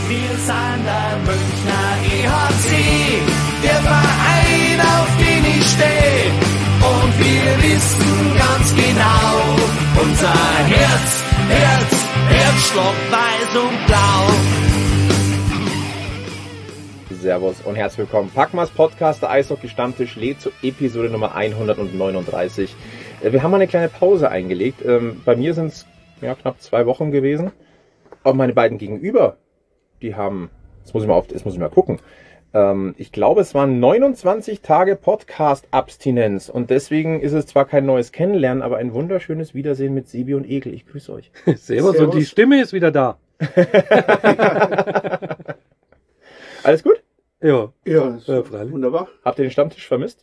Wir sind der Münchner EHC, der Verein, auf den ich stehe. Und wir wissen ganz genau, unser Herzschlag weiß und blau. Servus und herzlich willkommen. Packmas Podcast, der Eishockey-Stammtisch, lädt zur Episode Nummer 139. Wir haben mal eine kleine Pause eingelegt. Bei mir sind es knapp 2 Wochen gewesen. Aber meine beiden Gegenüber, die haben, jetzt muss ich mal gucken, ich glaube, es waren 29 Tage Podcast-Abstinenz. Und deswegen ist es zwar kein neues Kennenlernen, aber ein wunderschönes Wiedersehen mit Sebi und Egel. Ich grüße euch. Servus, und die Stimme ist wieder da. Alles gut? Ja, freilich. Wunderbar. Habt ihr den Stammtisch vermisst?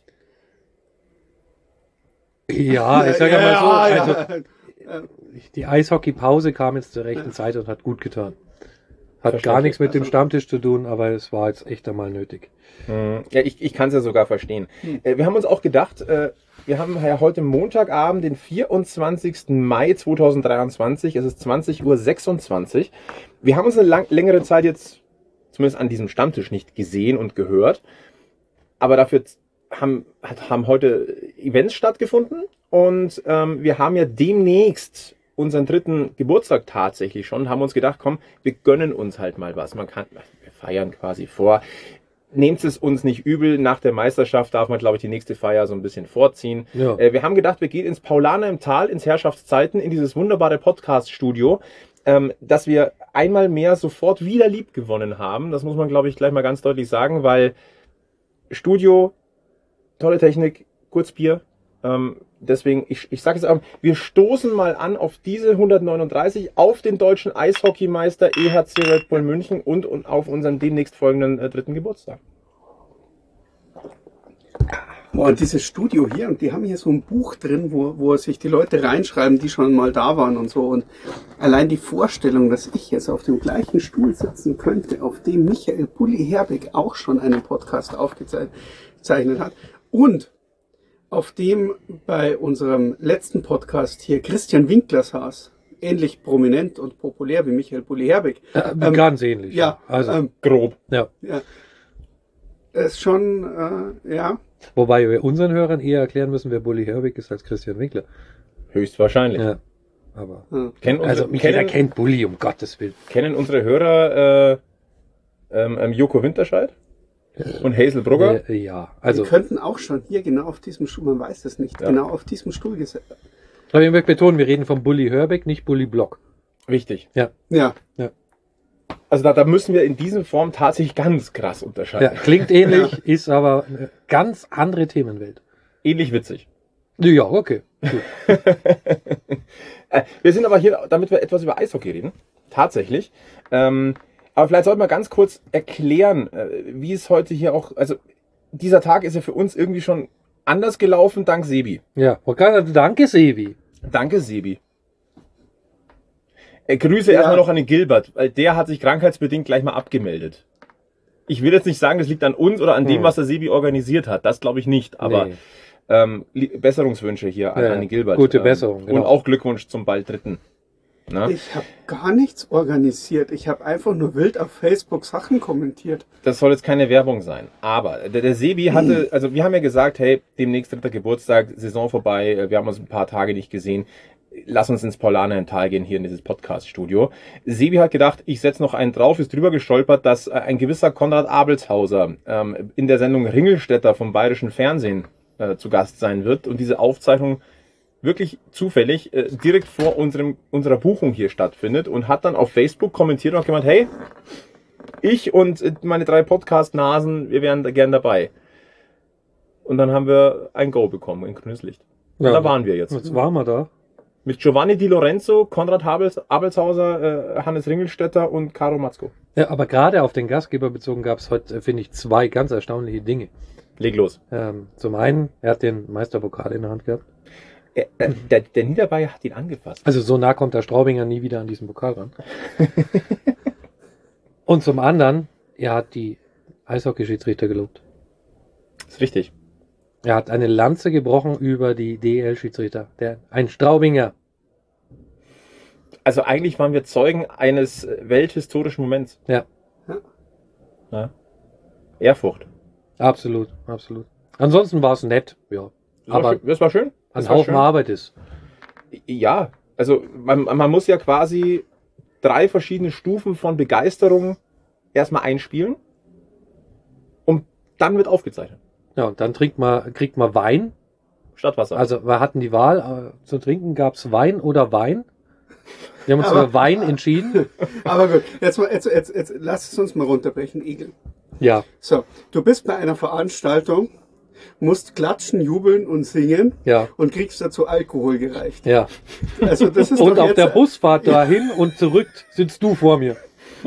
Ja, ich sage ja mal so, also die Eishockey-Pause kam jetzt zur rechten Zeit und hat gut getan. Hat gar nichts mit dem Stammtisch zu tun, aber es war jetzt echt einmal nötig. Ja, ich kann es ja sogar verstehen. Wir haben uns auch gedacht, wir haben ja heute Montagabend, den 24. Mai 2023, es ist 20:26 Uhr. Wir haben uns eine längere Zeit jetzt zumindest an diesem Stammtisch nicht gesehen und gehört, aber dafür haben heute Events stattgefunden und wir haben ja demnächst unseren 3. Geburtstag tatsächlich schon, haben uns gedacht, komm, wir gönnen uns halt mal was. Wir feiern quasi vor. Nehmt es uns nicht übel, nach der Meisterschaft darf man, glaube ich, die nächste Feier so ein bisschen vorziehen. Ja. Wir haben gedacht, wir gehen ins Paulaner im Tal, ins Herrschaftszeiten, in dieses wunderbare Podcast-Studio, dass wir einmal mehr sofort wieder lieb gewonnen haben. Das muss man, glaube ich, gleich mal ganz deutlich sagen, weil Studio, tolle Technik, Kurzbier. Deswegen, ich sage es auch, wir stoßen mal an auf diese 139, auf den deutschen Eishockeymeister EHC Red Bull München und auf unseren demnächst folgenden 3. Geburtstag. Boah, und dieses Studio hier, und die haben hier so ein Buch drin, wo sich die Leute reinschreiben, die schon mal da waren und so. Und allein die Vorstellung, dass ich jetzt auf dem gleichen Stuhl sitzen könnte, auf dem Michael Bulli Herbig auch schon einen Podcast aufgezeichnet hat und auf dem bei unserem letzten Podcast hier Christian Winkler saß, ähnlich prominent und populär wie Michael Bulli Herbig. Ganz ähnlich. Ja, also grob. Ja. Ist schon, ja. Wobei wir unseren Hörern eher erklären müssen, wer Bulli Herbig ist als Christian Winkler. Höchstwahrscheinlich. Ja, aber jeder kennt Bulli, um Gottes Willen. Kennen unsere Hörer Joko Winterscheid? Und Hazel Brugger? Ja, also. Die könnten auch schon hier genau auf diesem Stuhl, man weiß es nicht, genau auf diesem Stuhl gesetzt. Aber ich möchte betonen, wir reden von Bulli Herbig, nicht Bulli Block. Wichtig. Ja. Also da müssen wir in dieser Form tatsächlich ganz krass unterscheiden. Ja, klingt ähnlich, ist aber eine ganz andere Themenwelt. Ähnlich witzig. Ja, okay. Gut. Wir sind aber hier, damit wir etwas über Eishockey reden. Tatsächlich. Aber vielleicht sollten wir ganz kurz erklären, wie es heute hier auch, also dieser Tag ist ja für uns irgendwie schon anders gelaufen, dank Sebi. Ja, okay, danke Sebi. Danke Sebi. Grüße erstmal noch an den Gilbert, weil der hat sich krankheitsbedingt gleich mal abgemeldet. Ich will jetzt nicht sagen, das liegt an uns oder an dem, was der Sebi organisiert hat. Das glaube ich nicht, aber Besserungswünsche hier an den Gilbert. Gute Besserung. Genau. Und auch Glückwunsch zum bald 3. Na? Ich habe gar nichts organisiert. Ich habe einfach nur wild auf Facebook Sachen kommentiert. Das soll jetzt keine Werbung sein. Aber der Sebi hatte, also wir haben ja gesagt, hey, demnächst 3. Geburtstag, Saison vorbei, wir haben uns ein paar Tage nicht gesehen. Lass uns ins Paulaner im Tal gehen, hier in dieses Podcast-Studio. Sebi hat gedacht, ich setze noch einen drauf, ist drüber gestolpert, dass ein gewisser Konrad Abelshauser in der Sendung Ringelstädter vom Bayerischen Fernsehen zu Gast sein wird und diese Aufzeichnung wirklich zufällig direkt vor unserer Buchung hier stattfindet und hat dann auf Facebook kommentiert und hat gemeint, hey, ich und meine 3 Podcast-Nasen, wir wären da gern dabei. Und dann haben wir ein Go bekommen, ein grünes Licht. Und da waren wir jetzt. Jetzt waren wir da. Mit Giovanni Di Lorenzo, Konrad Abelshauser, Hannes Ringelstädter und Caro Matzko. Ja, aber gerade auf den Gastgeber bezogen gab es heute, finde ich, 2 ganz erstaunliche Dinge. Leg los. Zum einen, er hat den Meisterpokal in der Hand gehabt. Der Niederbayer hat ihn angefasst. Also so nah kommt der Straubinger nie wieder an diesen Pokal ran. Und zum anderen, er hat die Eishockey-Schiedsrichter gelobt. Das ist richtig. Er hat eine Lanze gebrochen über die DEL-Schiedsrichter. Ein Straubinger. Also eigentlich waren wir Zeugen eines welthistorischen Moments. Ja. Ja. Ehrfurcht. Absolut, absolut. Ansonsten war es nett, ja. Aber Das war schön. ein Haufen Arbeit ist. Ja, also man muss ja quasi 3 verschiedene Stufen von Begeisterung erstmal einspielen und dann wird aufgezeichnet. Ja, und dann kriegt man Wein. Statt Wasser. Also wir hatten die Wahl, zu trinken gab es Wein oder Wein. Wir haben uns für Wein entschieden. Aber gut, jetzt lass es uns mal runterbrechen, Igel. Ja, So, du bist bei einer Veranstaltung, musst klatschen, jubeln und singen ja, und kriegst dazu Alkohol gereicht. ja. Also das ist Und doch auf jetzt, der Busfahrt dahin und zurück sitzt du vor mir.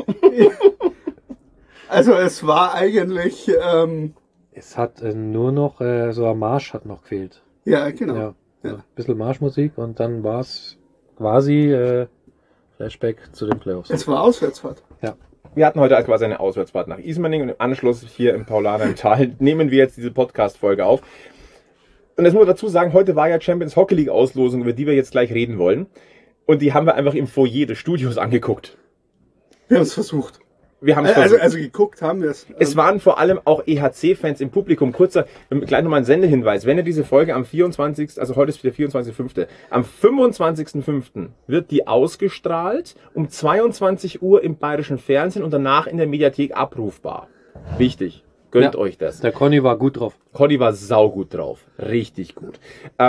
Also es war eigentlich, Es hat nur noch, so ein Marsch hat noch gefehlt. ja genau. Ja, ja. Ein bisschen Marschmusik und dann war es quasi Flashback zu den Playoffs. Es war Auswärtsfahrt. Ja. Wir hatten heute quasi eine Auswärtsfahrt nach Ismaning und im Anschluss hier im Paulaner im Tal nehmen wir jetzt diese Podcast-Folge auf. Und jetzt muss man dazu sagen, heute war ja Champions Hockey League Auslosung, über die wir jetzt gleich reden wollen. Und die haben wir einfach im Foyer des Studios angeguckt. Wir haben es versucht. Wir haben es versucht. Also geguckt haben wir es. Es waren vor allem auch EHC-Fans im Publikum. Gleich nochmal ein Sendehinweis. Wenn ihr diese Folge am 24., also heute ist der 24.05., am 25.05. wird die ausgestrahlt, um 22 Uhr im Bayerischen Fernsehen und danach in der Mediathek abrufbar. Wichtig. Gönnt Ja. euch das. Der Conny war gut drauf. Conny war saugut drauf. Richtig gut.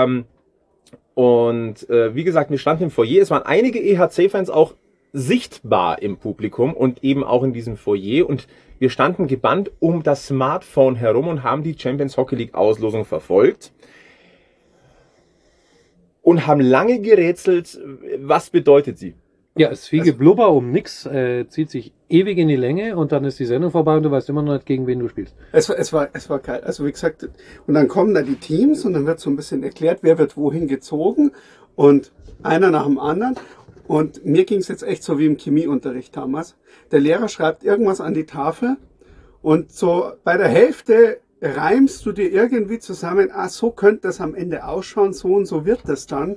Wie gesagt, wir standen im Foyer. Es waren einige EHC-Fans auch sichtbar im Publikum und eben auch in diesem Foyer. Und wir standen gebannt um das Smartphone herum und haben die Champions Hockey League Auslosung verfolgt. Und haben lange gerätselt, was bedeutet sie? Ja, es ist viel Geblubber um nix, zieht sich ewig in die Länge und dann ist die Sendung vorbei und du weißt immer noch nicht, gegen wen du spielst. Es war geil. Also wie gesagt, und dann kommen da die Teams und dann wird so ein bisschen erklärt, wer wird wohin gezogen und einer nach dem anderen. Und mir ging es jetzt echt so wie im Chemieunterricht damals. Der Lehrer schreibt irgendwas an die Tafel und so bei der Hälfte reimst du dir irgendwie zusammen, so könnte das am Ende ausschauen, so und so wird das dann.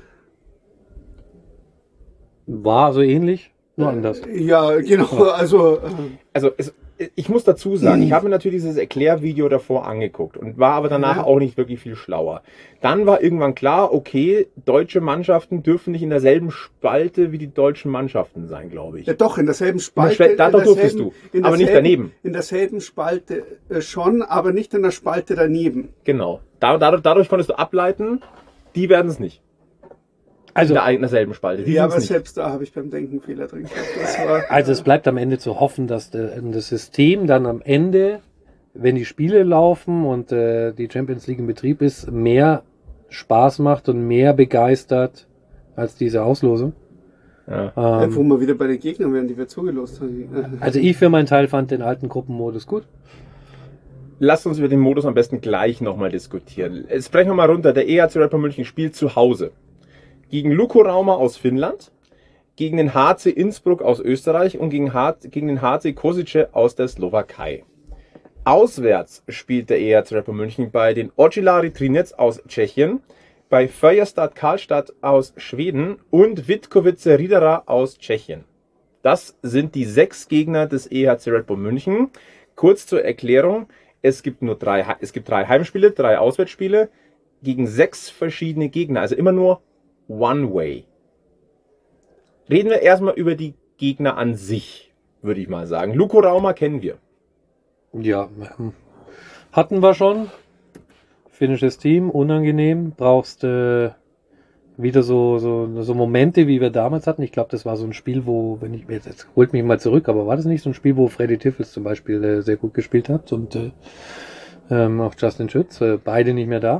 War so ähnlich, nur anders. Ja, genau. Also Ich muss dazu sagen, ich habe mir natürlich dieses Erklärvideo davor angeguckt und war aber danach auch nicht wirklich viel schlauer. Dann war irgendwann klar, okay, deutsche Mannschaften dürfen nicht in derselben Spalte wie die deutschen Mannschaften sein, glaube ich. ja, doch, in derselben Spalte. Da durftest du, aber nicht daneben. In derselben Spalte schon, aber nicht in der Spalte daneben. Genau. Dadurch konntest du ableiten, die werden es nicht. Also, In derselben Spalte. Die Ja, sind's aber nicht. selbst da habe ich beim Denken Fehler drin gehabt. Das war, also es bleibt am Ende zu hoffen, dass das System dann am Ende, wenn die Spiele laufen und die Champions League in Betrieb ist, mehr Spaß macht und mehr begeistert als diese Auslosung. Ja. wo wir wieder bei den Gegnern wären, die wir zugelost haben. Also ich für meinen Teil fand den alten Gruppenmodus gut. Lasst uns über den Modus am besten gleich nochmal diskutieren. Jetzt brechen wir mal runter. Der EHC Red Bull München spielt zu Hause. Gegen Lukko Rauma aus Finnland, gegen den HC Innsbruck aus Österreich und gegen den HC Kosice aus der Slowakei. Auswärts spielt der EHC Red Bull München bei den Ocelari Trinec aus Tschechien, bei Feuerstad Karlstad aus Schweden und Vitkovice Ridera aus Tschechien. Das sind die 6 Gegner des EHC Red Bull München. Kurz zur Erklärung, es gibt 3 Heimspiele, 3 Auswärtsspiele gegen 6 verschiedene Gegner, also immer nur One Way. Reden wir erstmal über die Gegner an sich, würde ich mal sagen. Lukko Rauma kennen wir. Ja, hatten wir schon. Finnisches Team, unangenehm. Brauchst wieder so Momente, wie wir damals hatten. Ich glaube, das war so ein Spiel, wo, jetzt holt mich mal zurück, aber war das nicht so ein Spiel, wo Freddy Tiffels zum Beispiel sehr gut gespielt hat und auch Justin Schütz, beide nicht mehr da.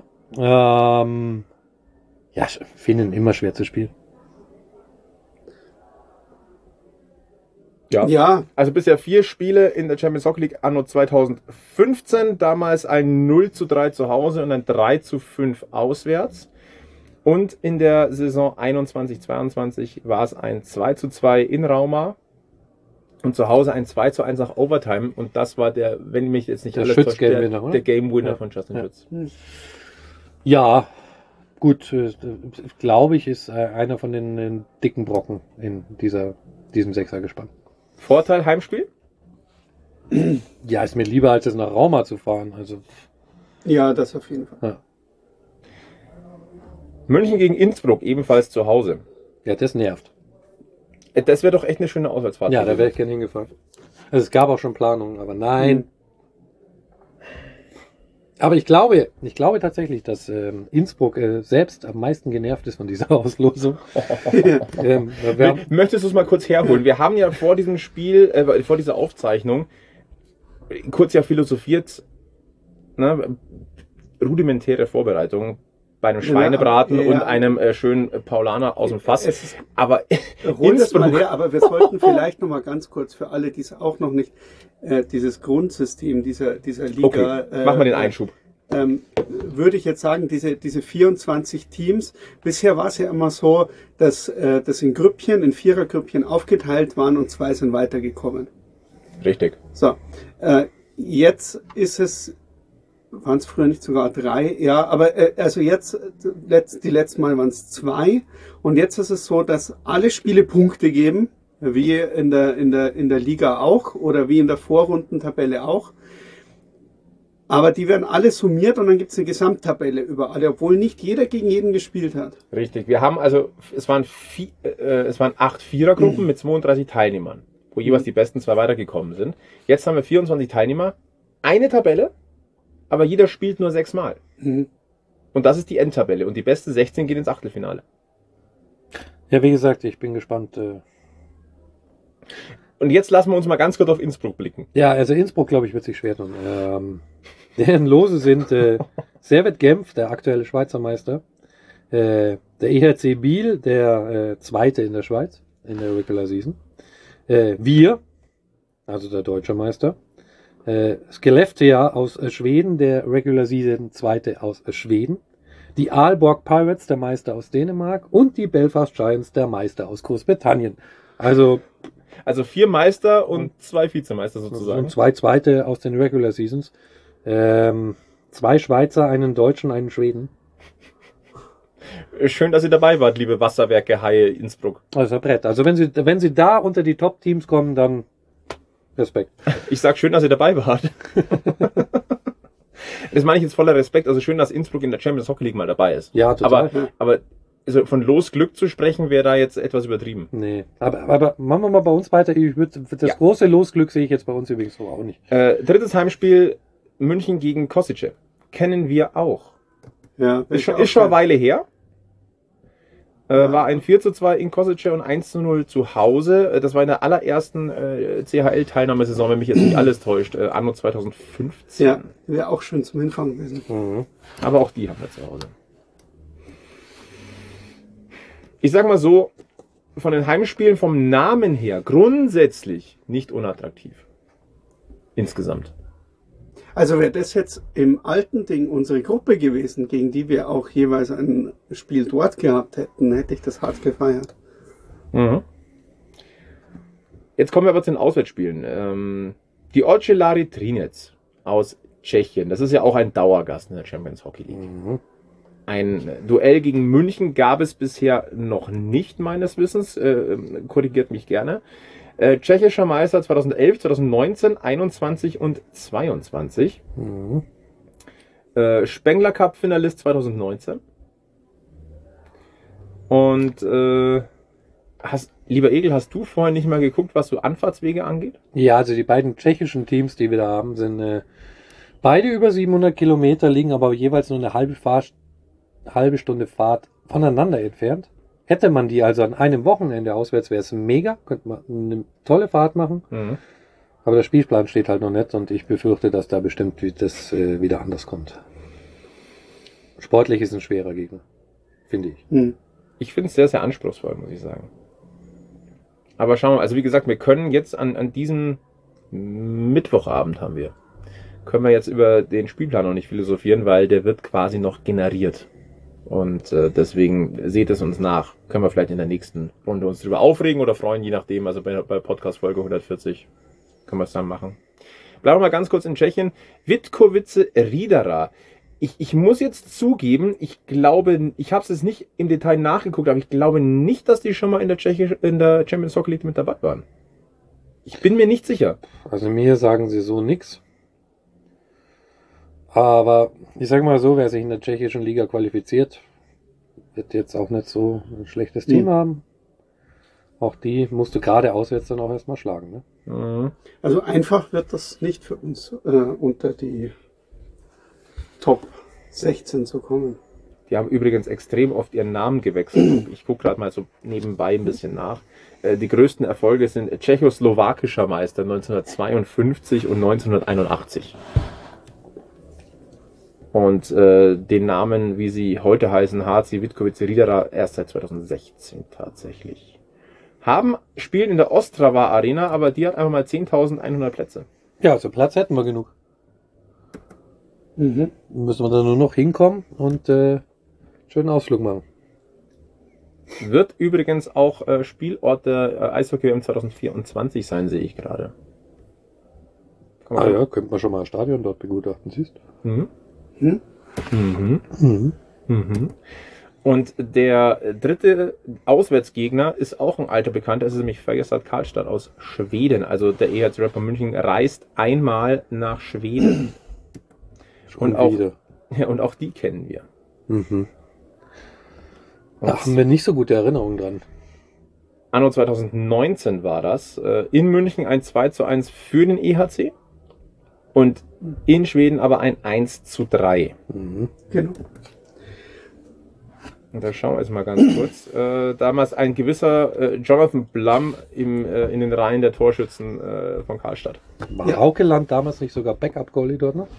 Ja, Finnen immer schwer zu spielen. Ja. Also bisher 4 Spiele in der Champions Hockey League anno 2015. Damals ein 0:3 zu Hause und ein 3:5 auswärts. Und in der Saison 21/22 war es ein 2:2 in Rauma. Und zu Hause ein 2:1 nach Overtime. Und das war der, wenn mich jetzt nicht Der alles täuscht, Schütz-Game-Winner, oder? der Game Winner Ja. von Justin Ja. Schütz. Ja, gut, glaube ich, ist einer von den dicken Brocken in diesem Sechsergespann. Vorteil Heimspiel? Ja, ist mir lieber, als es nach Rauma zu fahren. Also, Ja, das auf jeden Fall. ja. München gegen Innsbruck, ebenfalls zu Hause. Ja, das nervt. Das wäre doch echt eine schöne Auswärtsfahrt. Ja, da wäre ich gerne hingefahren. Also es gab auch schon Planungen, aber nein. Aber ich glaube tatsächlich, dass Innsbruck selbst am meisten genervt ist von dieser Auslosung. Wir haben, Möchtest du es mal kurz herholen? Wir haben ja vor diesem Spiel, vor dieser Aufzeichnung, kurz ja philosophiert, ne, rudimentäre Vorbereitung bei einem Schweinebraten Ja, und einem schönen Paulaner aus dem Fass. Aber Hol das mal Innsbruck, her, aber wir sollten vielleicht noch mal ganz kurz für alle, die es auch noch nicht, dieses Grundsystem dieser Liga. okay, mach mal den Einschub. Würde ich jetzt sagen, diese 24 Teams, bisher war es ja immer so, dass das in Grüppchen, in Vierergrüppchen aufgeteilt waren und 2 sind weitergekommen. Richtig. So, jetzt ist es, waren es früher nicht sogar 3, ja, aber also jetzt, die letzten Mal waren es 2 und jetzt ist es so, dass alle Spiele Punkte geben, wie in der Liga auch oder wie in der Vorrundentabelle auch. Aber die werden alle summiert und dann gibt es eine Gesamttabelle über alle, obwohl nicht jeder gegen jeden gespielt hat. Richtig. Wir haben also, es waren 8 Vierergruppen mit 32 Teilnehmern, wo jeweils die besten 2 weitergekommen sind. Jetzt haben wir 24 Teilnehmer, eine Tabelle, aber jeder spielt nur 6 Mal. Mhm. Und das ist die Endtabelle. Und die besten 16 gehen ins Achtelfinale. ja, wie gesagt, ich bin gespannt. Und jetzt lassen wir uns mal ganz kurz auf Innsbruck blicken. Ja, also Innsbruck, glaube ich, wird sich schwer tun. Deren Lose sind Servet Genf, der aktuelle Schweizer Meister, der EHC Biel, der Zweite in der Schweiz, in der Regular Season, wir, also der deutsche Meister, Skellefteå aus Schweden, der Regular Season Zweite aus Schweden, die Aalborg Pirates, der Meister aus Dänemark und die Belfast Giants, der Meister aus Großbritannien. Also 4 Meister und 2 Vizemeister sozusagen. und 2 Zweite aus den Regular Seasons. 2 Schweizer, einen Deutschen, einen Schweden. Schön, dass ihr dabei wart, liebe Wasserwerke Haie Innsbruck. Also ein Brett. Also wenn sie da unter die Top-Teams kommen, dann Respekt. Ich sag schön, dass ihr dabei wart. Das meine ich jetzt voller Respekt. Also schön, dass Innsbruck in der Champions Hockey League mal dabei ist. Ja, total. Aber also von Losglück zu sprechen, wäre da jetzt etwas übertrieben. Nee. Aber machen wir mal bei uns weiter. Das große Losglück sehe ich jetzt bei uns übrigens so auch nicht. Drittes Heimspiel München gegen Kosice. Kennen wir auch. Ja, Ist schon eine Weile her. War ein 4:2 in Kosice und 1:0 zu Hause. Das war in der allerersten CHL-Teilnahmesaison, wenn mich jetzt nicht alles täuscht, anno 2015. Ja, wäre auch schön zum Hinfahren gewesen. Mhm. Aber auch die haben wir zu Hause. Ich sag mal so, von den Heimspielen vom Namen her grundsätzlich nicht unattraktiv. Insgesamt. Also wäre das jetzt im alten Ding unsere Gruppe gewesen, gegen die wir auch jeweils ein Spiel dort gehabt hätten, hätte ich das hart gefeiert. Mhm. Jetzt kommen wir aber zu den Auswärtsspielen. Die Ocelari Trinec aus Tschechien, das ist ja auch ein Dauergast in der Champions Hockey League. Mhm. Ein Duell gegen München gab es bisher noch nicht, meines Wissens. Korrigiert mich gerne. Tschechischer Meister 2011, 2019, 21 und 22. Mhm. Spengler Cup Finalist 2019. Und lieber Egel, hast du vorhin nicht mal geguckt, was so Anfahrtswege angeht? Ja, also die beiden tschechischen Teams, die wir da haben, sind beide über 700 Kilometer, liegen aber jeweils nur eine halbe Stunde Fahrt voneinander entfernt. Hätte man die also an einem Wochenende auswärts, wäre es mega, könnte man eine tolle Fahrt machen. Mhm. Aber der Spielplan steht halt noch nicht und ich befürchte, dass da bestimmt das wieder anders kommt. Sportlich ist ein schwerer Gegner, finde ich. Hm. Ich finde es sehr, sehr anspruchsvoll, muss ich sagen. Aber schauen wir mal, also wie gesagt, wir können jetzt an diesem Mittwochabend können wir jetzt über den Spielplan noch nicht philosophieren, weil der wird quasi noch generiert. Und deswegen seht es uns nach. Können wir vielleicht in der nächsten Runde uns drüber aufregen oder freuen, je nachdem. Also bei Podcast Folge 140 können wir es dann machen. Bleiben wir mal ganz kurz in Tschechien. Vitkovice Ridara. Ich muss jetzt zugeben, ich glaube, ich habe es jetzt nicht im Detail nachgeguckt, aber ich glaube nicht, dass die schon mal in der Champions Hockey League mit dabei waren. Ich bin mir nicht sicher. Also mir sagen sie so nix. Aber ich sage mal so, wer sich in der tschechischen Liga qualifiziert, wird jetzt auch nicht so ein schlechtes Team haben. Auch die musst du gerade auswärts dann auch erstmal schlagen. Ne? Mhm. Also einfach wird das nicht für uns unter die Top 16 zu kommen. Die haben übrigens extrem oft ihren Namen gewechselt. Ich gucke gerade mal so nebenbei ein bisschen nach. Die größten Erfolge sind tschechoslowakischer Meister 1952 und 1981. Und den Namen, wie sie heute heißen, HC Vitkovice Ridera, erst seit 2016 tatsächlich. Spielen in der Ostrava Arena, aber die hat einfach mal 10.100 Plätze. Ja, also Platz hätten wir genug. Mhm. Müssen wir da nur noch hinkommen und schönen Ausflug machen. Wird übrigens auch Spielort der Eishockey-WM 2024 sein, sehe ich gerade. Ah ja, könnte man schon mal ein Stadion dort begutachten, siehst du? Mhm. Hm? Mhm. Mhm. Mhm. Und der dritte Auswärtsgegner ist auch ein alter Bekannter, es ist nämlich Färjestad Karlstad aus Schweden. Also der EHC Red Bull München reist einmal nach Schweden. Schon auch, wieder. ja, und auch die kennen wir. Mhm. Da haben wir nicht so gute Erinnerungen dran. Anno 2019 war das. In München ein 2:1 für den EHC und in Schweden aber ein 1:3. Mhm. Genau. Und da schauen wir jetzt mal ganz kurz. Damals ein gewisser Jonathan Blum in den Reihen der Torschützen von Karlstadt. War Ja. Haukeland damals nicht sogar Backup-Goalie dort noch?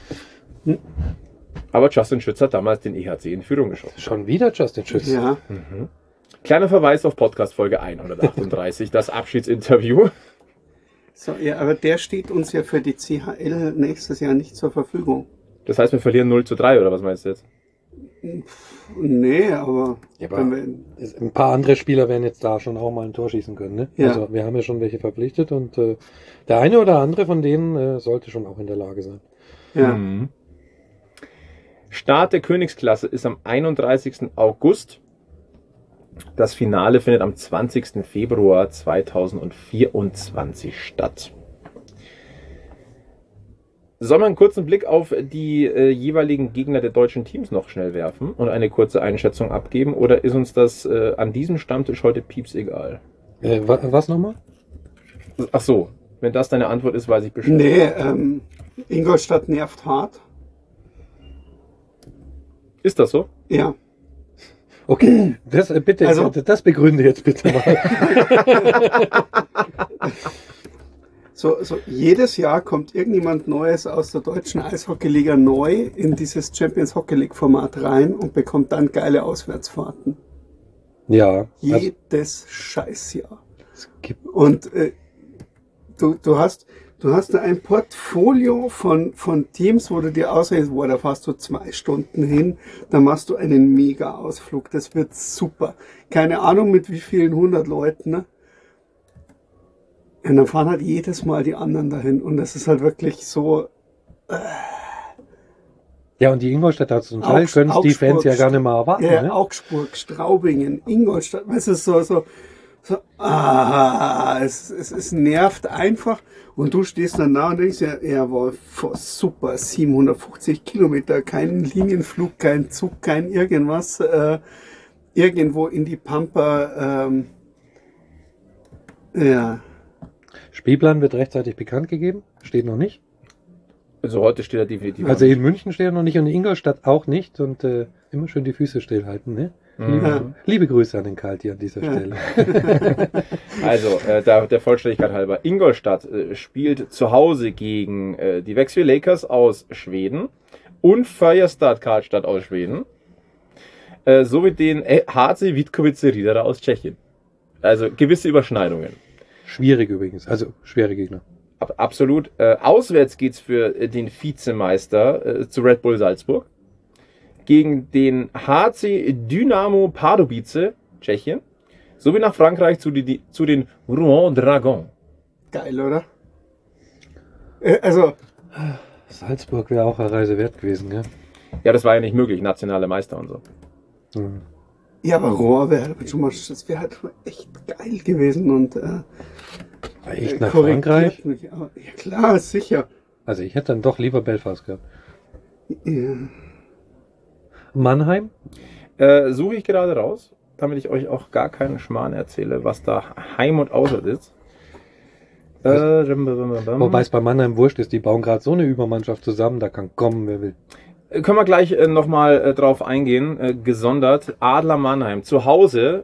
Aber Justin Schütz hat damals den EHC in Führung geschossen. Schon wieder Justin Schütz. Ja. Kleiner Verweis auf Podcast Folge 138, das Abschiedsinterview. So, ja, aber der steht uns ja für die CHL nächstes Jahr nicht zur Verfügung. Das heißt, wir verlieren 0:3, oder was meinst du jetzt? Nee, aber, Ja, aber wenn wir, ein paar andere Spieler werden jetzt da schon auch mal ein Tor schießen können. Ne? Ja. Also wir haben ja schon welche verpflichtet und der eine oder andere von denen sollte schon auch in der Lage sein. ja. Mhm. Start der Königsklasse ist am 31. August. Das Finale findet am 20. Februar 2024 statt. Sollen wir einen kurzen Blick auf die jeweiligen Gegner der deutschen Teams noch schnell werfen und eine kurze Einschätzung abgeben? Oder ist uns das an diesem Stammtisch heute pieps egal? Was nochmal? Ach so, wenn das deine Antwort ist, weiß ich Bescheid. Nee, Ingolstadt nervt hart. Ist das so? Ja. Okay, das bitte, Also- das begründe jetzt bitte mal. So jedes Jahr kommt irgendjemand Neues aus der deutschen Eishockeyliga neu in dieses Champions Hockey League Format rein und bekommt dann geile Auswärtsfahrten. Ja, also, Jedes Scheißjahr. es gibt, Und du hast da ein Portfolio von Teams, wo du dir ausrechnest, da fährst du 2 Stunden hin, dann machst du einen Mega-Ausflug. Das wird super. Keine Ahnung mit wie vielen 100 Leuten, ne? Und dann fahren halt jedes Mal die anderen dahin. Und das ist halt wirklich so. ja, und die Ingolstädter zum Teil können es die Fans ja gar nicht mehr erwarten. Ja, Ne? Augsburg, Straubingen, Ingolstadt, weißt du, es nervt einfach. Und du stehst dann da und denkst, ja, war super, 750 Kilometer, kein Linienflug, kein Zug, kein irgendwas, irgendwo in die Pampa, ja. Spielplan wird rechtzeitig bekannt gegeben, steht noch nicht. Also heute steht er definitiv. Also in München steht er noch nicht und in Ingolstadt auch nicht und immer schön die Füße stillhalten. Ne? Liebe Grüße an den Kalti an dieser Stelle. Also, der Vollständigkeit halber, Ingolstadt spielt zu Hause gegen die Växjö Lakers aus Schweden und Färjestad Karlstad aus Schweden, sowie den HC Vitkovice Ridera aus Tschechien. Also gewisse Überschneidungen. Schwierig übrigens, also schwere Gegner. Absolut. Auswärts geht's für den Vizemeister zu Red Bull Salzburg gegen den HC Dynamo Pardubice, Tschechien, sowie nach Frankreich zu den Rouen Dragons. Geil, oder? Also, Salzburg wäre auch eine Reise wert gewesen, gell? Ja, das war ja nicht möglich, nationale Meister und so. Hm. ja, aber Rohr wäre halt schon mal, das wäre halt schon echt geil gewesen und Echt nach korrigiert Frankreich? mich, aber, ja klar, sicher. Also ich hätte dann doch lieber Belfast gehabt. Ja. Mannheim? Suche ich gerade raus, damit ich euch auch gar keinen Schmarrn erzähle, was da Heim und Auswärts ist. Wobei es bei Mannheim wurscht ist, die bauen gerade so eine Übermannschaft zusammen, da kann kommen, wer will. Können wir gleich nochmal drauf eingehen, gesondert. Adler Mannheim zu Hause,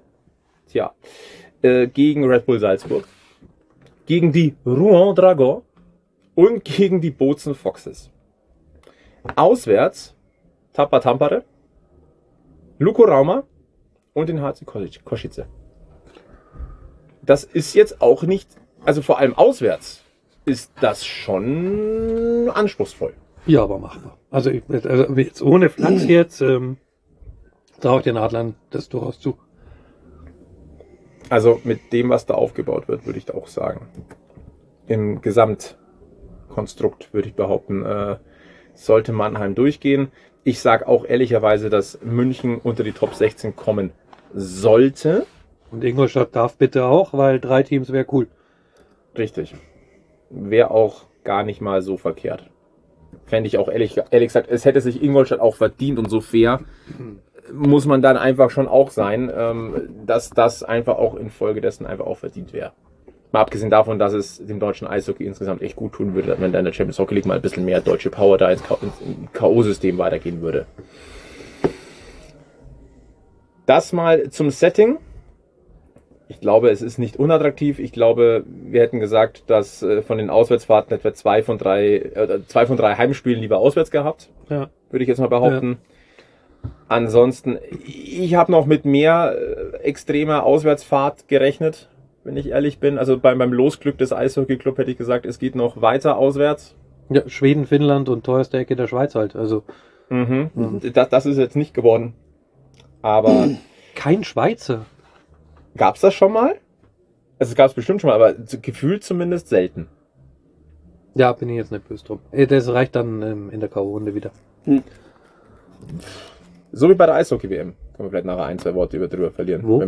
gegen Red Bull Salzburg, gegen die Rouen Dragons und gegen die Bozen Foxes. Auswärts Tapa Tampere, Lukko Rauma und den HC Košice. Das ist jetzt auch nicht, also vor allem auswärts ist das schon anspruchsvoll. Ja, aber machbar. Also jetzt ohne Flachs jetzt traue ich den Adlern das durchaus zu. Also mit dem, was da aufgebaut wird, würde ich da auch sagen. Im Gesamtkonstrukt würde ich behaupten, sollte Mannheim durchgehen. Ich sage auch ehrlicherweise, dass München unter die Top 16 kommen sollte. Und Ingolstadt darf bitte auch, weil 3 Teams wäre cool. Richtig. Wäre auch gar nicht mal so verkehrt. Fände ich auch ehrlich gesagt, es hätte sich Ingolstadt auch verdient und so fair muss man dann einfach schon auch sein, dass das einfach auch infolgedessen einfach auch verdient wäre. Mal abgesehen davon, dass es dem deutschen Eishockey insgesamt echt gut tun würde, wenn da in der Champions Hockey League mal ein bisschen mehr deutsche Power da ins K.O.-System weitergehen würde. Das mal zum Setting. Ich glaube, es ist nicht unattraktiv. Ich glaube, wir hätten gesagt, dass von den Auswärtsfahrten etwa 2 von 3 Heimspielen lieber auswärts gehabt. Ja. Würde ich jetzt mal behaupten. Ja. Ansonsten, ich habe noch mit mehr extremer Auswärtsfahrt gerechnet, wenn ich ehrlich bin. Also beim Losglück des Eishockey-Club hätte ich gesagt, es geht noch weiter auswärts. Ja, Schweden, Finnland und teuerste Ecke der Schweiz halt. Also Das ist jetzt nicht geworden. Aber kein Schweizer. Gab's das schon mal? Also es gab es bestimmt schon mal, aber gefühlt zumindest selten. Ja, bin ich jetzt nicht böse drum. Das reicht dann in der K.O.-Runde wieder. So wie bei der Eishockey-WM. Können wir vielleicht nachher 1, 2 Worte drüber verlieren. Wo?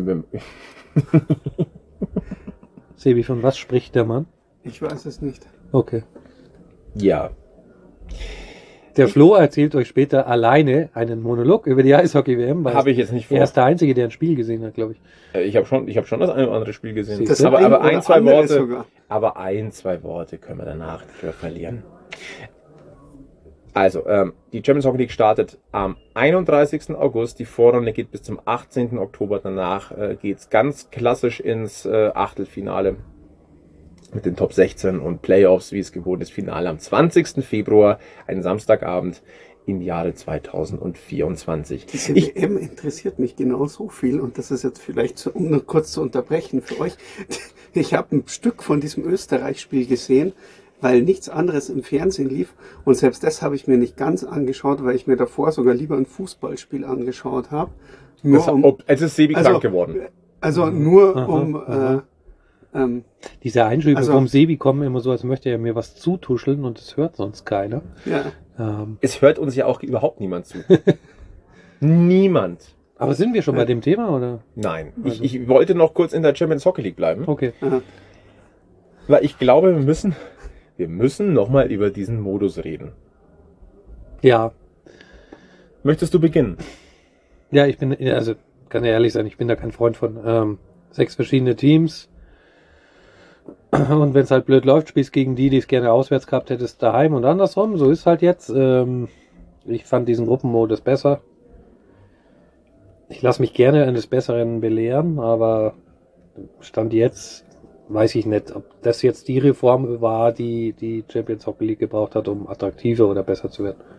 Sebi, von was spricht der Mann? Ich weiß es nicht. Okay. Ja. Der Flo erzählt euch später alleine einen Monolog über die Eishockey-WM. Habe ich jetzt nicht vor. Er ist der Einzige, der ein Spiel gesehen hat, glaube ich. Ich habe schon das eine oder andere Spiel gesehen. Das aber ein, zwei Worte. Sogar. Aber 1, 2 Worte können wir danach drüber verlieren. Also, die Champions Hockey League startet am 31. August. Die Vorrunde geht bis zum 18. Oktober. Danach geht's ganz klassisch ins Achtelfinale mit den Top 16 und Playoffs, wie es gewohnt ist. Finale am 20. Februar, ein Samstagabend im Jahre 2024. Diese WM interessiert mich genauso viel und das ist jetzt vielleicht, um noch kurz zu unterbrechen für euch. Ich habe ein Stück von diesem Österreich-Spiel gesehen, weil nichts anderes im Fernsehen lief und selbst das habe ich mir nicht ganz angeschaut, weil ich mir davor sogar lieber ein Fußballspiel angeschaut habe. Es ist Sebi krank geworden. Also nur Diese Einschübe vom Sebi kommen immer so, als möchte er mir was zutuscheln und es hört sonst keiner. Ja. Es hört uns ja auch überhaupt niemand zu. Niemand. Aber sind wir schon bei dem Thema, oder? Nein. Also. Ich wollte noch kurz in der Champions Hockey League bleiben. Okay. Aha. Weil ich glaube, wir müssen nochmal über diesen Modus reden. Ja. Möchtest du beginnen? Ja, kann ja ehrlich sein, ich bin da kein Freund von 6 verschiedene Teams. Und wenn es halt blöd läuft, spielst gegen die es gerne auswärts gehabt hättest, daheim und andersrum. So ist halt jetzt. Ich fand diesen Gruppenmodus besser. Ich lasse mich gerne eines Besseren belehren, aber Stand jetzt weiß ich nicht, ob das jetzt die Reform war, die die Champions Hockey League gebraucht hat, um attraktiver oder besser zu werden.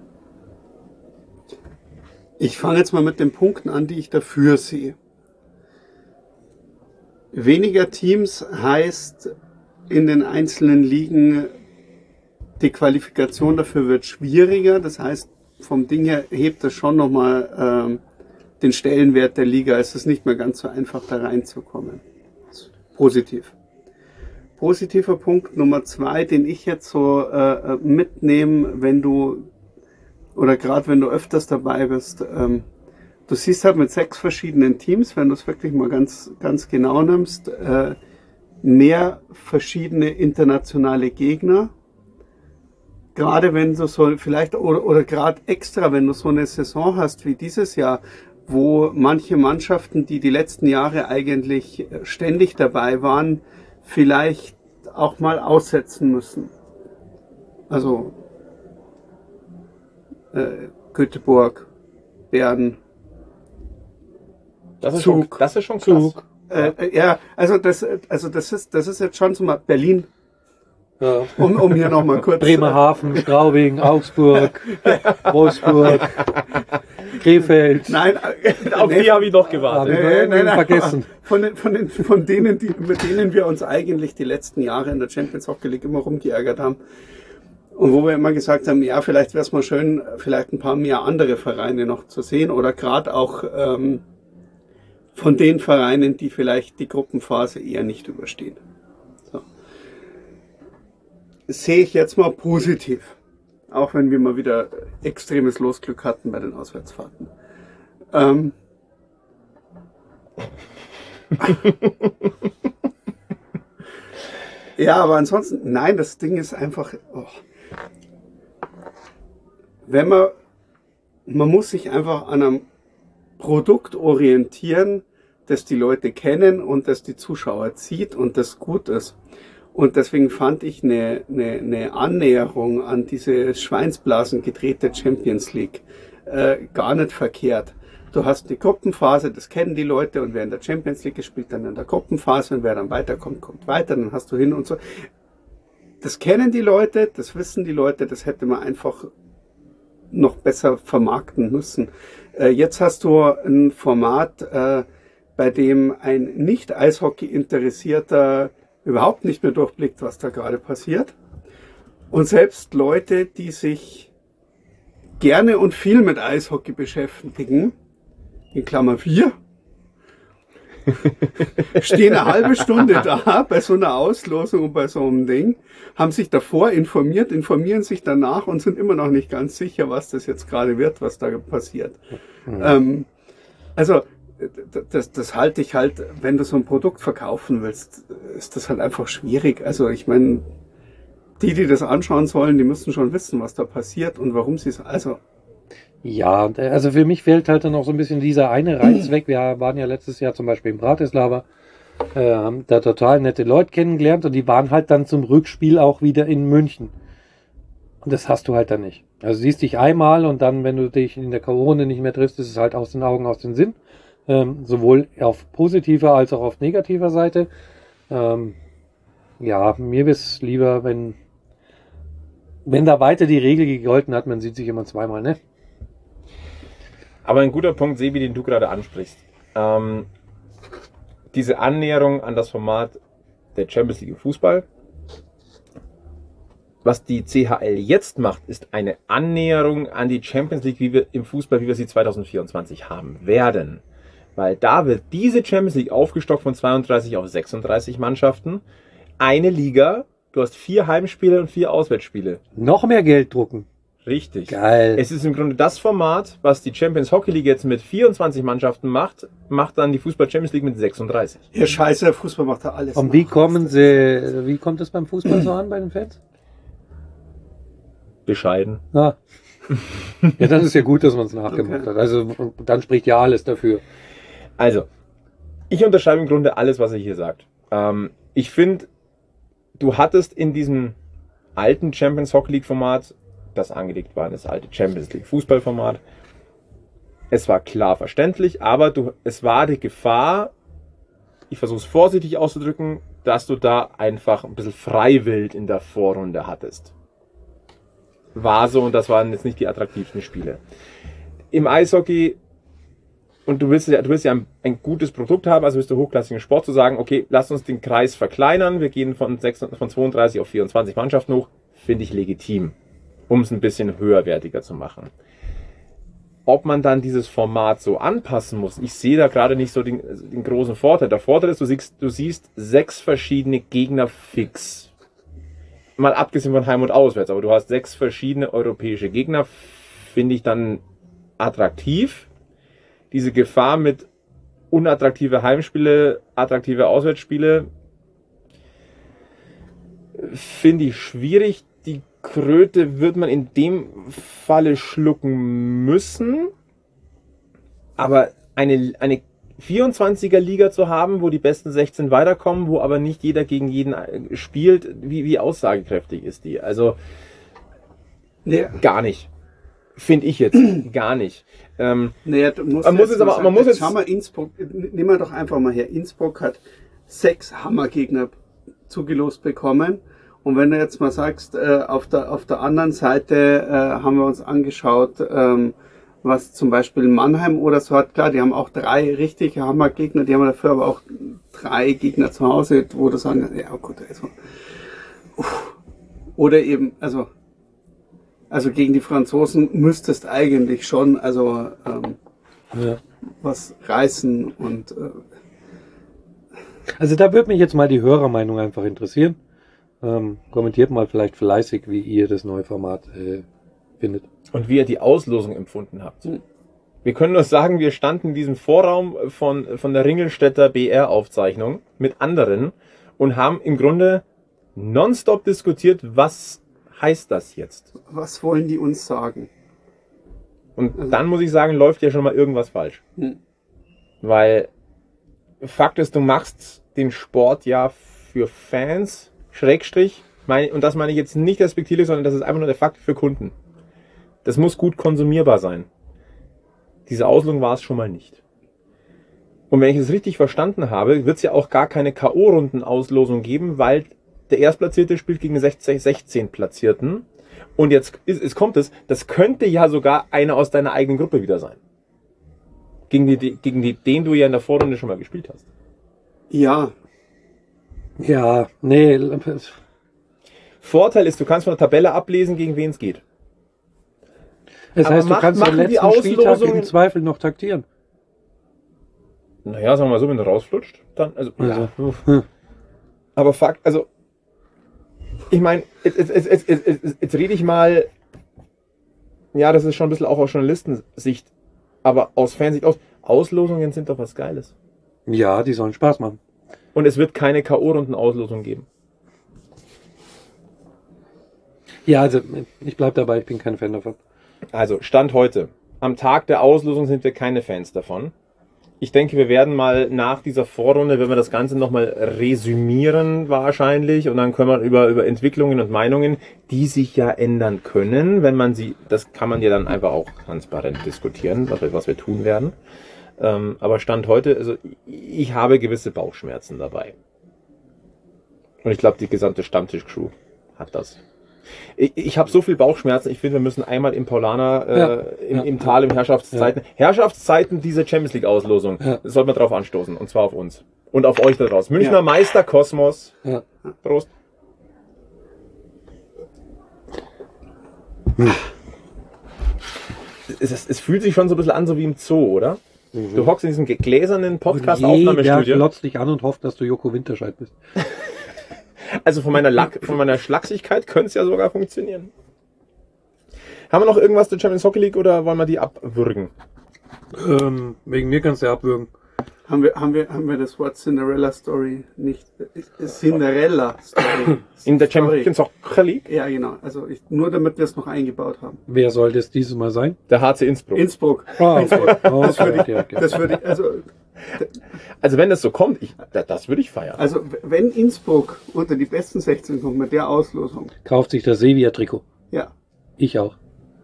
Ich fange jetzt mal mit den Punkten an, die ich dafür sehe. Weniger Teams heißt in den einzelnen Ligen, die Qualifikation dafür wird schwieriger. Das heißt, vom Ding her hebt das schon nochmal den Stellenwert der Liga. Es ist nicht mehr ganz so einfach, da reinzukommen. Positiv. Positiver Punkt Nummer 2, den ich jetzt so mitnehme, wenn du öfters dabei bist. Du siehst halt mit 6 verschiedenen Teams, wenn du es wirklich mal ganz, ganz genau nimmst, mehr verschiedene internationale Gegner. Gerade wenn du so vielleicht oder gerade extra, wenn du so eine Saison hast wie dieses Jahr, wo manche Mannschaften, die letzten Jahre eigentlich ständig dabei waren, vielleicht auch mal aussetzen müssen. Also Göteborg, Bern, Das ist Zug. schon krass. Ja, also das ist jetzt schon so mal Berlin, Ja. um hier nochmal kurz. Bremerhaven, Straubing, Augsburg, Wolfsburg, Krefeld. Nein, Auf die habe ich noch gewartet. Vergessen. Von denen, über denen wir uns eigentlich die letzten Jahre in der Champions Hockey League immer rumgeärgert haben. Und wo wir immer gesagt haben, ja, vielleicht wäre es mal schön, vielleicht ein paar mehr andere Vereine noch zu sehen oder gerade auch von den Vereinen, die vielleicht die Gruppenphase eher nicht überstehen. So. Das sehe ich jetzt mal positiv. Auch wenn wir mal wieder extremes Losglück hatten bei den Auswärtsfahrten. Ja, aber ansonsten, nein, das Ding ist einfach, wenn man muss sich einfach an einem Produkt orientieren, das die Leute kennen und das die Zuschauer zieht und das gut ist. Und deswegen fand ich eine Annäherung an diese Schweinsblasen gedrehte Champions League gar nicht verkehrt. Du hast die Gruppenphase, das kennen die Leute, und wer in der Champions League spielt, dann in der Gruppenphase, und wer dann weiterkommt, kommt weiter, dann hast du hin und so. Das kennen die Leute, das wissen die Leute, das hätte man einfach noch besser vermarkten müssen. Jetzt hast du ein Format, bei dem ein Nicht-Eishockey-Interessierter überhaupt nicht mehr durchblickt, was da gerade passiert. Und selbst Leute, die sich gerne und viel mit Eishockey beschäftigen, in Klammer 4, stehen eine halbe Stunde da bei so einer Auslosung und bei so einem Ding, haben sich davor informiert, informieren sich danach und sind immer noch nicht ganz sicher, was das jetzt gerade wird, was da passiert. Mhm. Also das halte ich halt, wenn du so ein Produkt verkaufen willst, ist das halt einfach schwierig. Also ich meine, die das anschauen sollen, die müssen schon wissen, was da passiert und warum sie es, also... Ja, also für mich fällt halt dann auch so ein bisschen dieser eine Reiz weg. Wir waren ja letztes Jahr zum Beispiel in Bratislava, haben da total nette Leute kennengelernt und die waren halt dann zum Rückspiel auch wieder in München. Und das hast du halt dann nicht. Also siehst dich einmal und dann, wenn du dich in der Corona nicht mehr triffst, ist es halt aus den Augen, aus den Sinn. Sowohl auf positiver als auch auf negativer Seite. Ja, mir wäre es lieber, wenn da weiter die Regel gegolten hat, man sieht sich immer zweimal, ne? Aber ein guter Punkt, Sebi, den du gerade ansprichst. Diese Annäherung an das Format der Champions League im Fußball. Was die CHL jetzt macht, ist eine Annäherung an die Champions League im Fußball, wie wir sie 2024 haben werden. Weil da wird diese Champions League aufgestockt von 32 auf 36 Mannschaften. Eine Liga, du hast 4 Heimspiele und 4 Auswärtsspiele. Noch mehr Geld drucken. Richtig. Geil. Es ist im Grunde das Format, was die Champions Hockey League jetzt mit 24 Mannschaften macht dann die Fußball Champions League mit 36. Ja, scheiße, der Fußball macht da alles. Und wie kommt es beim Fußball so an bei den Fans? Bescheiden. Ja. Ja, das ist ja gut, dass man es nachgemacht hat. Also dann spricht ja alles dafür. Also, ich unterschreibe im Grunde alles, was er hier sagt. Ich finde, du hattest in diesem alten Champions Hockey League Format, das angelegt war, das alte Champions League Fußballformat, es war klar verständlich, aber es war die Gefahr, ich versuche es vorsichtig auszudrücken, dass du da einfach ein bisschen Freiwild in der Vorrunde hattest. War so, und das waren jetzt nicht die attraktivsten Spiele. Im Eishockey, und du willst ja ein gutes Produkt haben, also willst du hochklassigen Sport, zu sagen, okay, lass uns den Kreis verkleinern, wir gehen von 32 auf 24 Mannschaften hoch, finde ich legitim, um es ein bisschen höherwertiger zu machen. Ob man dann dieses Format so anpassen muss, ich sehe da gerade nicht so den großen Vorteil. Der Vorteil ist, du siehst 6 verschiedene Gegner fix. Mal abgesehen von Heim- und Auswärts, aber du hast 6 verschiedene europäische Gegner, finde ich dann attraktiv. Diese Gefahr mit unattraktive Heimspiele, attraktive Auswärtsspiele, finde ich schwierig. Die Kröte wird man in dem Falle schlucken müssen. Aber eine 24er Liga zu haben, wo die besten 16 weiterkommen, wo aber nicht jeder gegen jeden spielt, wie aussagekräftig ist die? Also gar nicht. Finde ich jetzt. Gar nicht. Man muss jetzt schau mal, Innsbruck, nehmen wir doch einfach mal her. Innsbruck hat 6 Hammergegner zugelost bekommen. Und wenn du jetzt mal sagst, auf der anderen Seite haben wir uns angeschaut, was zum Beispiel Mannheim oder so hat, klar, die haben auch 3 richtige Hammergegner, die haben dafür aber auch 3 Gegner zu Hause, wo du sagen, ja gut, also, oder eben, also gegen die Franzosen müsstest eigentlich schon, was reißen und Also da würde mich jetzt mal die Hörermeinung einfach interessieren. Kommentiert mal vielleicht fleißig, wie ihr das neue Format findet. Und wie ihr die Auslosung empfunden habt. Wir können nur sagen, wir standen in diesem Vorraum von der Ringelstädter BR-Aufzeichnung mit anderen und haben im Grunde nonstop diskutiert, was heißt das jetzt? Was wollen die uns sagen? Und dann muss ich sagen, läuft ja schon mal irgendwas falsch. Weil Fakt ist, du machst den Sport ja für Fans, Schrägstrich, und das meine ich jetzt nicht respektierlich, sondern das ist einfach nur der Fakt für Kunden. Das muss gut konsumierbar sein. Diese Auslosung war es schon mal nicht. Und wenn ich es richtig verstanden habe, wird es ja auch gar keine K.O.-Runden-Auslosung geben, weil der Erstplatzierte spielt gegen den 16 Platzierten. Und jetzt kommt es, das könnte ja sogar einer aus deiner eigenen Gruppe wieder sein. Gegen den du ja in der Vorrunde schon mal gespielt hast. Ja. Ja, nee. Vorteil ist, du kannst von der Tabelle ablesen, gegen wen es geht. Das Aber heißt, du kannst den letzten Spieltag im Zweifel noch taktieren. Naja, sagen wir mal so, wenn du rausflutscht, dann, ja. Aber Fakt, ich meine, jetzt rede ich mal, ja, das ist schon ein bisschen auch aus Journalistensicht, aber aus Fansicht Auslosungen sind doch was Geiles. Ja, die sollen Spaß machen. Und es wird keine K.O.-Runden-Auslosung geben. Ja, also ich bleib dabei, ich bin kein Fan davon. Also, Stand heute. Am Tag der Auslosung sind wir keine Fans davon. Ich denke, wir werden mal nach dieser Vorrunde, wenn wir das Ganze nochmal resümieren wahrscheinlich, und dann können wir über Entwicklungen und Meinungen, die sich ja ändern können, wenn man sie, das kann man ja dann einfach auch transparent diskutieren, was wir tun werden. Aber Stand heute, also ich habe gewisse Bauchschmerzen dabei. Und ich glaube, die gesamte Stammtisch-Crew hat das. Ich habe so viel Bauchschmerzen, ich finde, wir müssen einmal im Paulaner, im Tal, im Herrschaftszeiten, Herrschaftszeiten diese Champions League Auslosung, das sollte man drauf anstoßen, und zwar auf uns. Und auf euch da draußen. Münchner Meister, Kosmos. Ja. Prost. Es fühlt sich schon so ein bisschen an, so wie im Zoo, oder? Mhm. Du hockst in diesem gläsernen Podcast-Aufnahmestudio. Der glotzt dich an und hofft, dass du Joko Winterscheid bist. Also von meiner Schlachsigkeit könnte es ja sogar funktionieren. Haben wir noch irgendwas zur Champions Hockey League oder wollen wir die abwürgen? Wegen mir kannst du ja abwürgen. Haben wir das Wort Cinderella Story nicht? Cinderella Story. In der Champions Hockey League? Ja, genau. Also nur damit wir es noch eingebaut haben. Wer soll das dieses Mal sein? Der HC Innsbruck. Innsbruck. Oh, okay. Das würde ich, also wenn das so kommt, das würde ich feiern. Also wenn Innsbruck unter die besten 16 kommt mit der Auslosung. Kauft sich das Sevilla-Trikot. Ja. Ich auch.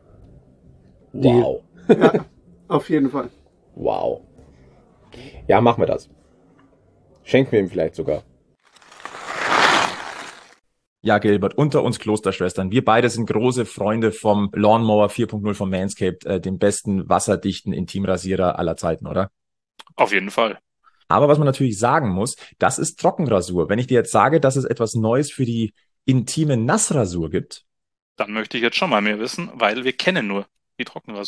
Wow. Ja, auf jeden Fall. Wow. Ja, machen wir das. Schenken wir ihm vielleicht sogar. Ja, Gilbert, unter uns Klosterschwestern. Wir beide sind große Freunde vom Lawnmower 4.0 von Manscaped, dem besten wasserdichten Intimrasierer aller Zeiten, oder? Auf jeden Fall. Aber was man natürlich sagen muss, das ist Trockenrasur. Wenn ich dir jetzt sage, dass es etwas Neues für die intime Nassrasur gibt. Dann möchte ich jetzt schon mal mehr wissen, weil wir kennen nur die Trockenrasur.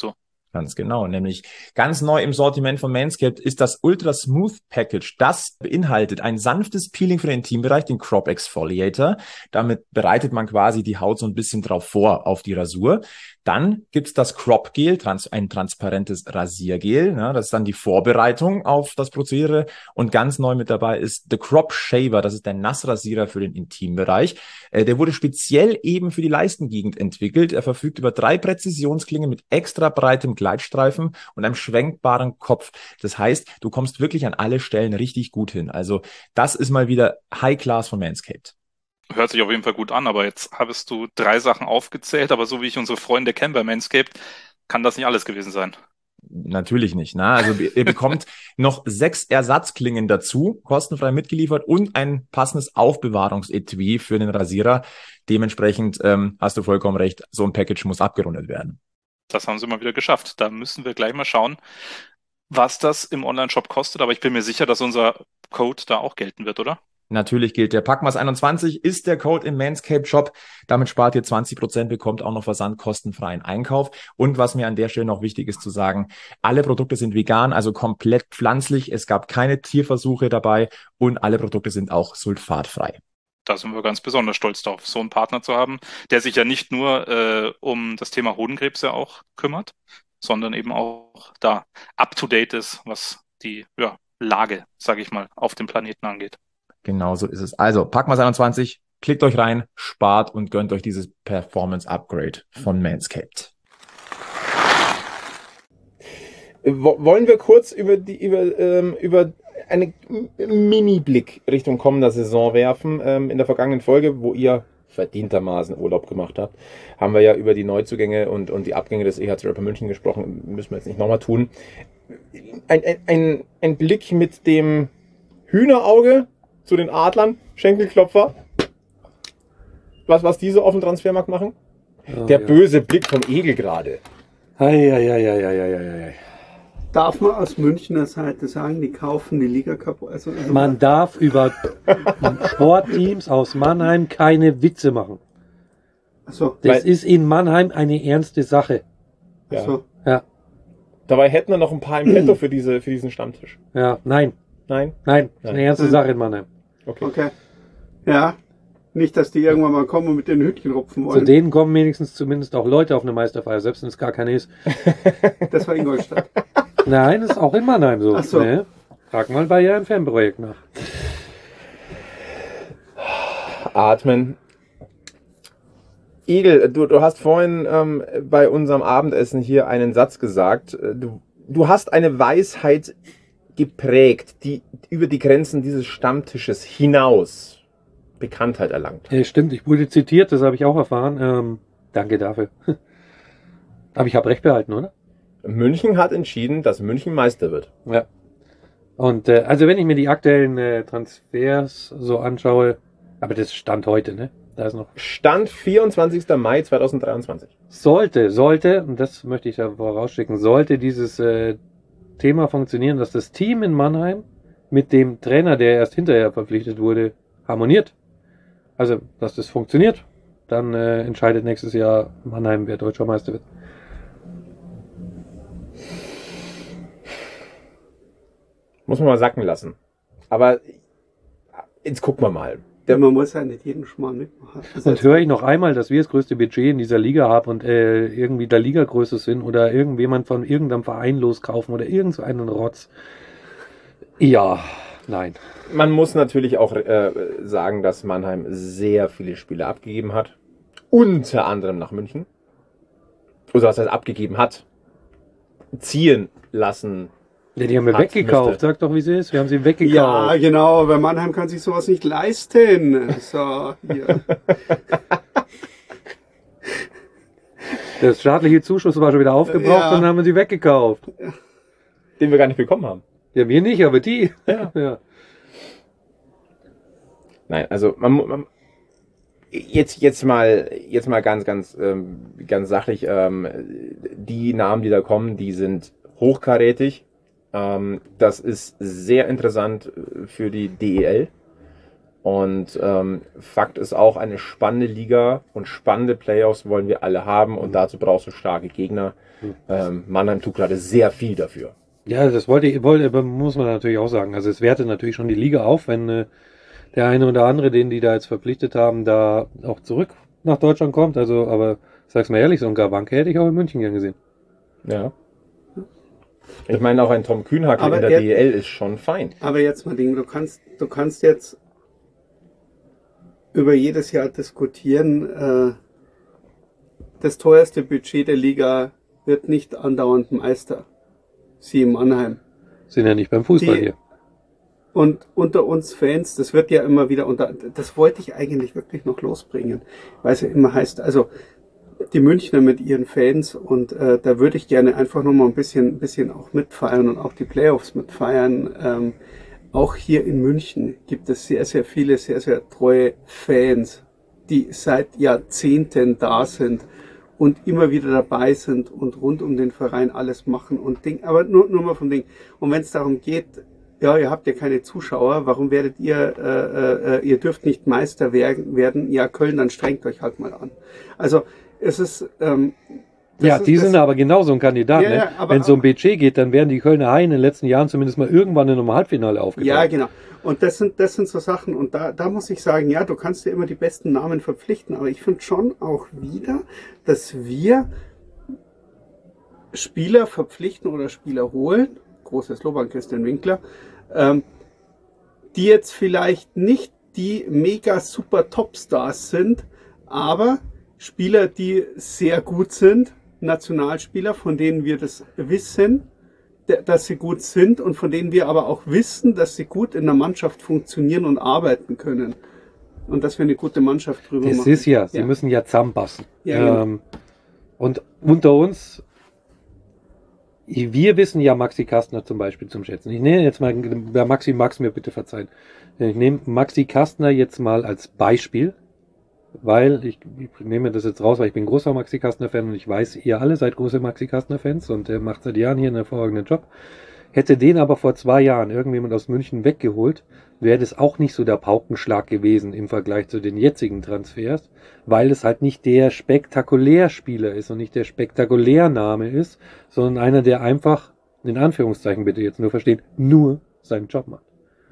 Ganz genau, nämlich ganz neu im Sortiment von Manscaped ist das Ultra Smooth Package. Das beinhaltet ein sanftes Peeling für den Intimbereich, den Crop Exfoliator. Damit bereitet man quasi die Haut so ein bisschen drauf vor auf die Rasur. Dann gibt's das Crop Gel, ein transparentes Rasiergel. Ja, das ist dann die Vorbereitung auf das Prozedere. Und ganz neu mit dabei ist The Crop Shaver. Das ist der Nassrasierer für den Intimbereich. Der wurde speziell eben für die Leistengegend entwickelt. Er verfügt über 3 Präzisionsklingen mit extra breitem Gleitstreifen und einem schwenkbaren Kopf. Das heißt, du kommst wirklich an alle Stellen richtig gut hin. Also das ist mal wieder High Class von Manscaped. Hört sich auf jeden Fall gut an, aber jetzt hast du 3 Sachen aufgezählt, aber so wie ich unsere Freunde kenne bei Manscaped, kann das nicht alles gewesen sein. Natürlich nicht. Ne? Also ihr bekommt noch 6 Ersatzklingen dazu, kostenfrei mitgeliefert und ein passendes Aufbewahrungsetui für den Rasierer. Dementsprechend hast du vollkommen recht, so ein Package muss abgerundet werden. Das haben sie mal wieder geschafft. Da müssen wir gleich mal schauen, was das im Onlineshop kostet, aber ich bin mir sicher, dass unser Code da auch gelten wird, oder? Natürlich gilt der Packmas21 ist der Code im Manscaped Shop. Damit spart ihr 20%, bekommt auch noch versandkostenfreien Einkauf. Und was mir an der Stelle noch wichtig ist zu sagen, alle Produkte sind vegan, also komplett pflanzlich. Es gab keine Tierversuche dabei und alle Produkte sind auch sulfatfrei. Da sind wir ganz besonders stolz drauf, so einen Partner zu haben, der sich ja nicht nur um das Thema Hodenkrebs ja auch kümmert, sondern eben auch da up-to-date ist, was die Lage, sage ich mal, auf dem Planeten angeht. Genau so ist es. Also, Packmas21, klickt euch rein, spart und gönnt euch dieses Performance-Upgrade von Manscaped. Wollen wir kurz über einen Mini-Blick Richtung kommender Saison werfen? In der vergangenen Folge, wo ihr verdientermaßen Urlaub gemacht habt, haben wir ja über die Neuzugänge und die Abgänge des EHC Rapper München gesprochen. Müssen wir jetzt nicht nochmal tun. Ein Blick mit dem Hühnerauge zu den Adlern, Schenkelklopfer. Was diese auf dem Transfermarkt machen? Oh, der böse Blick vom Egel gerade. Darf man aus Münchner Seite sagen, die kaufen die Liga kaputt? Also man darf über Sportteams aus Mannheim keine Witze machen. So. Das ist in Mannheim eine ernste Sache. Ja. So. Ja. Dabei hätten wir noch ein paar im Petto für diesen Stammtisch. Ja, nein. Nein? Nein, das ist eine ernste Sache in Mannheim. Okay. Ja. Nicht, dass die irgendwann mal kommen und mit den Hütchen rupfen wollen. Zu denen kommen wenigstens zumindest auch Leute auf eine Meisterfeier, selbst wenn es gar keine ist. Das war Ingolstadt. Nein, das ist auch in Mannheim so. Ach so. Ne? Frag mal bei Ihrem Fanprojekt nach. Atmen. Igel, du hast vorhin bei unserem Abendessen hier einen Satz gesagt. Du hast eine Weisheit geprägt, die über die Grenzen dieses Stammtisches hinaus Bekanntheit erlangt. Stimmt, ich wurde zitiert, das habe ich auch erfahren. Danke dafür. Aber ich habe recht behalten, oder? München hat entschieden, dass München Meister wird. Ja. Und also wenn ich mir die aktuellen Transfers so anschaue, aber das Stand heute, ne? Da ist noch Stand 24. Mai 2023. Sollte, und das möchte ich da vorausschicken, sollte dieses Thema funktionieren, dass das Team in Mannheim mit dem Trainer, der erst hinterher verpflichtet wurde, harmoniert. Also, dass das funktioniert, dann entscheidet nächstes Jahr Mannheim, wer deutscher Meister wird. Muss man mal sacken lassen. Aber jetzt gucken wir mal. Man muss ja nicht jeden Schmarrn mitmachen. Und höre ich noch einmal, dass wir das größte Budget in dieser Liga haben und irgendwie der Ligagröße sind oder irgendjemand von irgendeinem Verein loskaufen oder irgend so einen Rotz. Ja, nein. Man muss natürlich auch sagen, dass Mannheim sehr viele Spiele abgegeben hat. Unter anderem nach München. Also was heißt abgegeben hat. Ziehen lassen. Ja, die haben wir weggekauft. Sag doch, wie sie ist. Wir haben sie weggekauft. Ja, genau. Weil Mannheim kann sich sowas nicht leisten. So, hier. Der staatliche Zuschuss war schon wieder aufgebraucht und dann haben wir sie weggekauft. Den wir gar nicht bekommen haben. Ja, wir nicht, aber die. Ja. Nein, also man jetzt mal ganz sachlich. Die Namen, die da kommen, die sind hochkarätig. Das ist sehr interessant für die DEL Und Fakt ist auch, eine spannende Liga und spannende Playoffs wollen wir alle haben und dazu brauchst du starke Gegner. Mannheim tut gerade sehr viel dafür. Ja, das muss man natürlich auch sagen. Also es wertet natürlich schon die Liga auf, wenn der eine oder andere, den die da jetzt verpflichtet haben, da auch zurück nach Deutschland kommt. Also, aber sag's mal ehrlich, so ein Garwanke hätte ich auch in München gern gesehen. Ja. Ich meine, auch ein Tom Kühnhackl Aber in der DEL ist schon fein. Aber jetzt mal Ding, du kannst jetzt über jedes Jahr diskutieren, das teuerste Budget der Liga wird nicht andauernd Meister. Sie in Mannheim. Sind ja nicht beim Fußball hier. Und unter uns Fans, das wird ja immer wieder das wollte ich eigentlich wirklich noch losbringen, weil es ja immer heißt, also die Münchner mit ihren Fans und da würde ich gerne einfach noch mal ein bisschen auch mitfeiern und auch die Playoffs mitfeiern. Auch hier in München gibt es sehr, sehr viele, sehr, sehr treue Fans, die seit Jahrzehnten da sind und immer wieder dabei sind und rund um den Verein alles machen und Ding, aber nur mal vom Ding. Und wenn es darum geht, ja, ihr habt ja keine Zuschauer, warum werdet ihr dürft nicht Meister werden, ja, Köln, dann strengt euch halt mal an. Also, es ist, sind aber genauso ein Kandidat. Ja, ne? ja, aber- Wenn es um Budget geht, dann wären die Kölner Haie in den letzten Jahren zumindest mal irgendwann in einem Halbfinale aufgetaucht. Ja, genau. Und das sind so Sachen. Und da muss ich sagen, ja, du kannst dir immer die besten Namen verpflichten, aber ich finde schon auch wieder, dass wir Spieler verpflichten oder Spieler holen, großes Lob an Christian Winkler, die jetzt vielleicht nicht die mega super Topstars sind, aber Spieler, die sehr gut sind, Nationalspieler, von denen wir das wissen, dass sie gut sind und von denen wir aber auch wissen, dass sie gut in der Mannschaft funktionieren und arbeiten können. Und dass wir eine gute Mannschaft drüber Das machen. ist ja, sie müssen ja zusammenpassen. Ja, genau. Und unter uns, wir wissen ja Maxi Kastner zum Beispiel zum Schätzen. Ich nehme jetzt mal, Max mir bitte verzeihen. Ich nehme Maxi Kastner jetzt mal als Beispiel, weil ich nehme das jetzt raus, weil ich bin großer Maxi Kastner-Fan und ich weiß, ihr alle seid große Maxi Kastner-Fans und er macht seit Jahren hier einen hervorragenden Job. Hätte den aber vor 2 Jahren irgendjemand aus München weggeholt, wäre das auch nicht so der Paukenschlag gewesen im Vergleich zu den jetzigen Transfers, weil es halt nicht der Spektakulärspieler ist und nicht der Spektakulärname ist, sondern einer, der einfach, in Anführungszeichen bitte jetzt nur verstehen, nur seinen Job macht.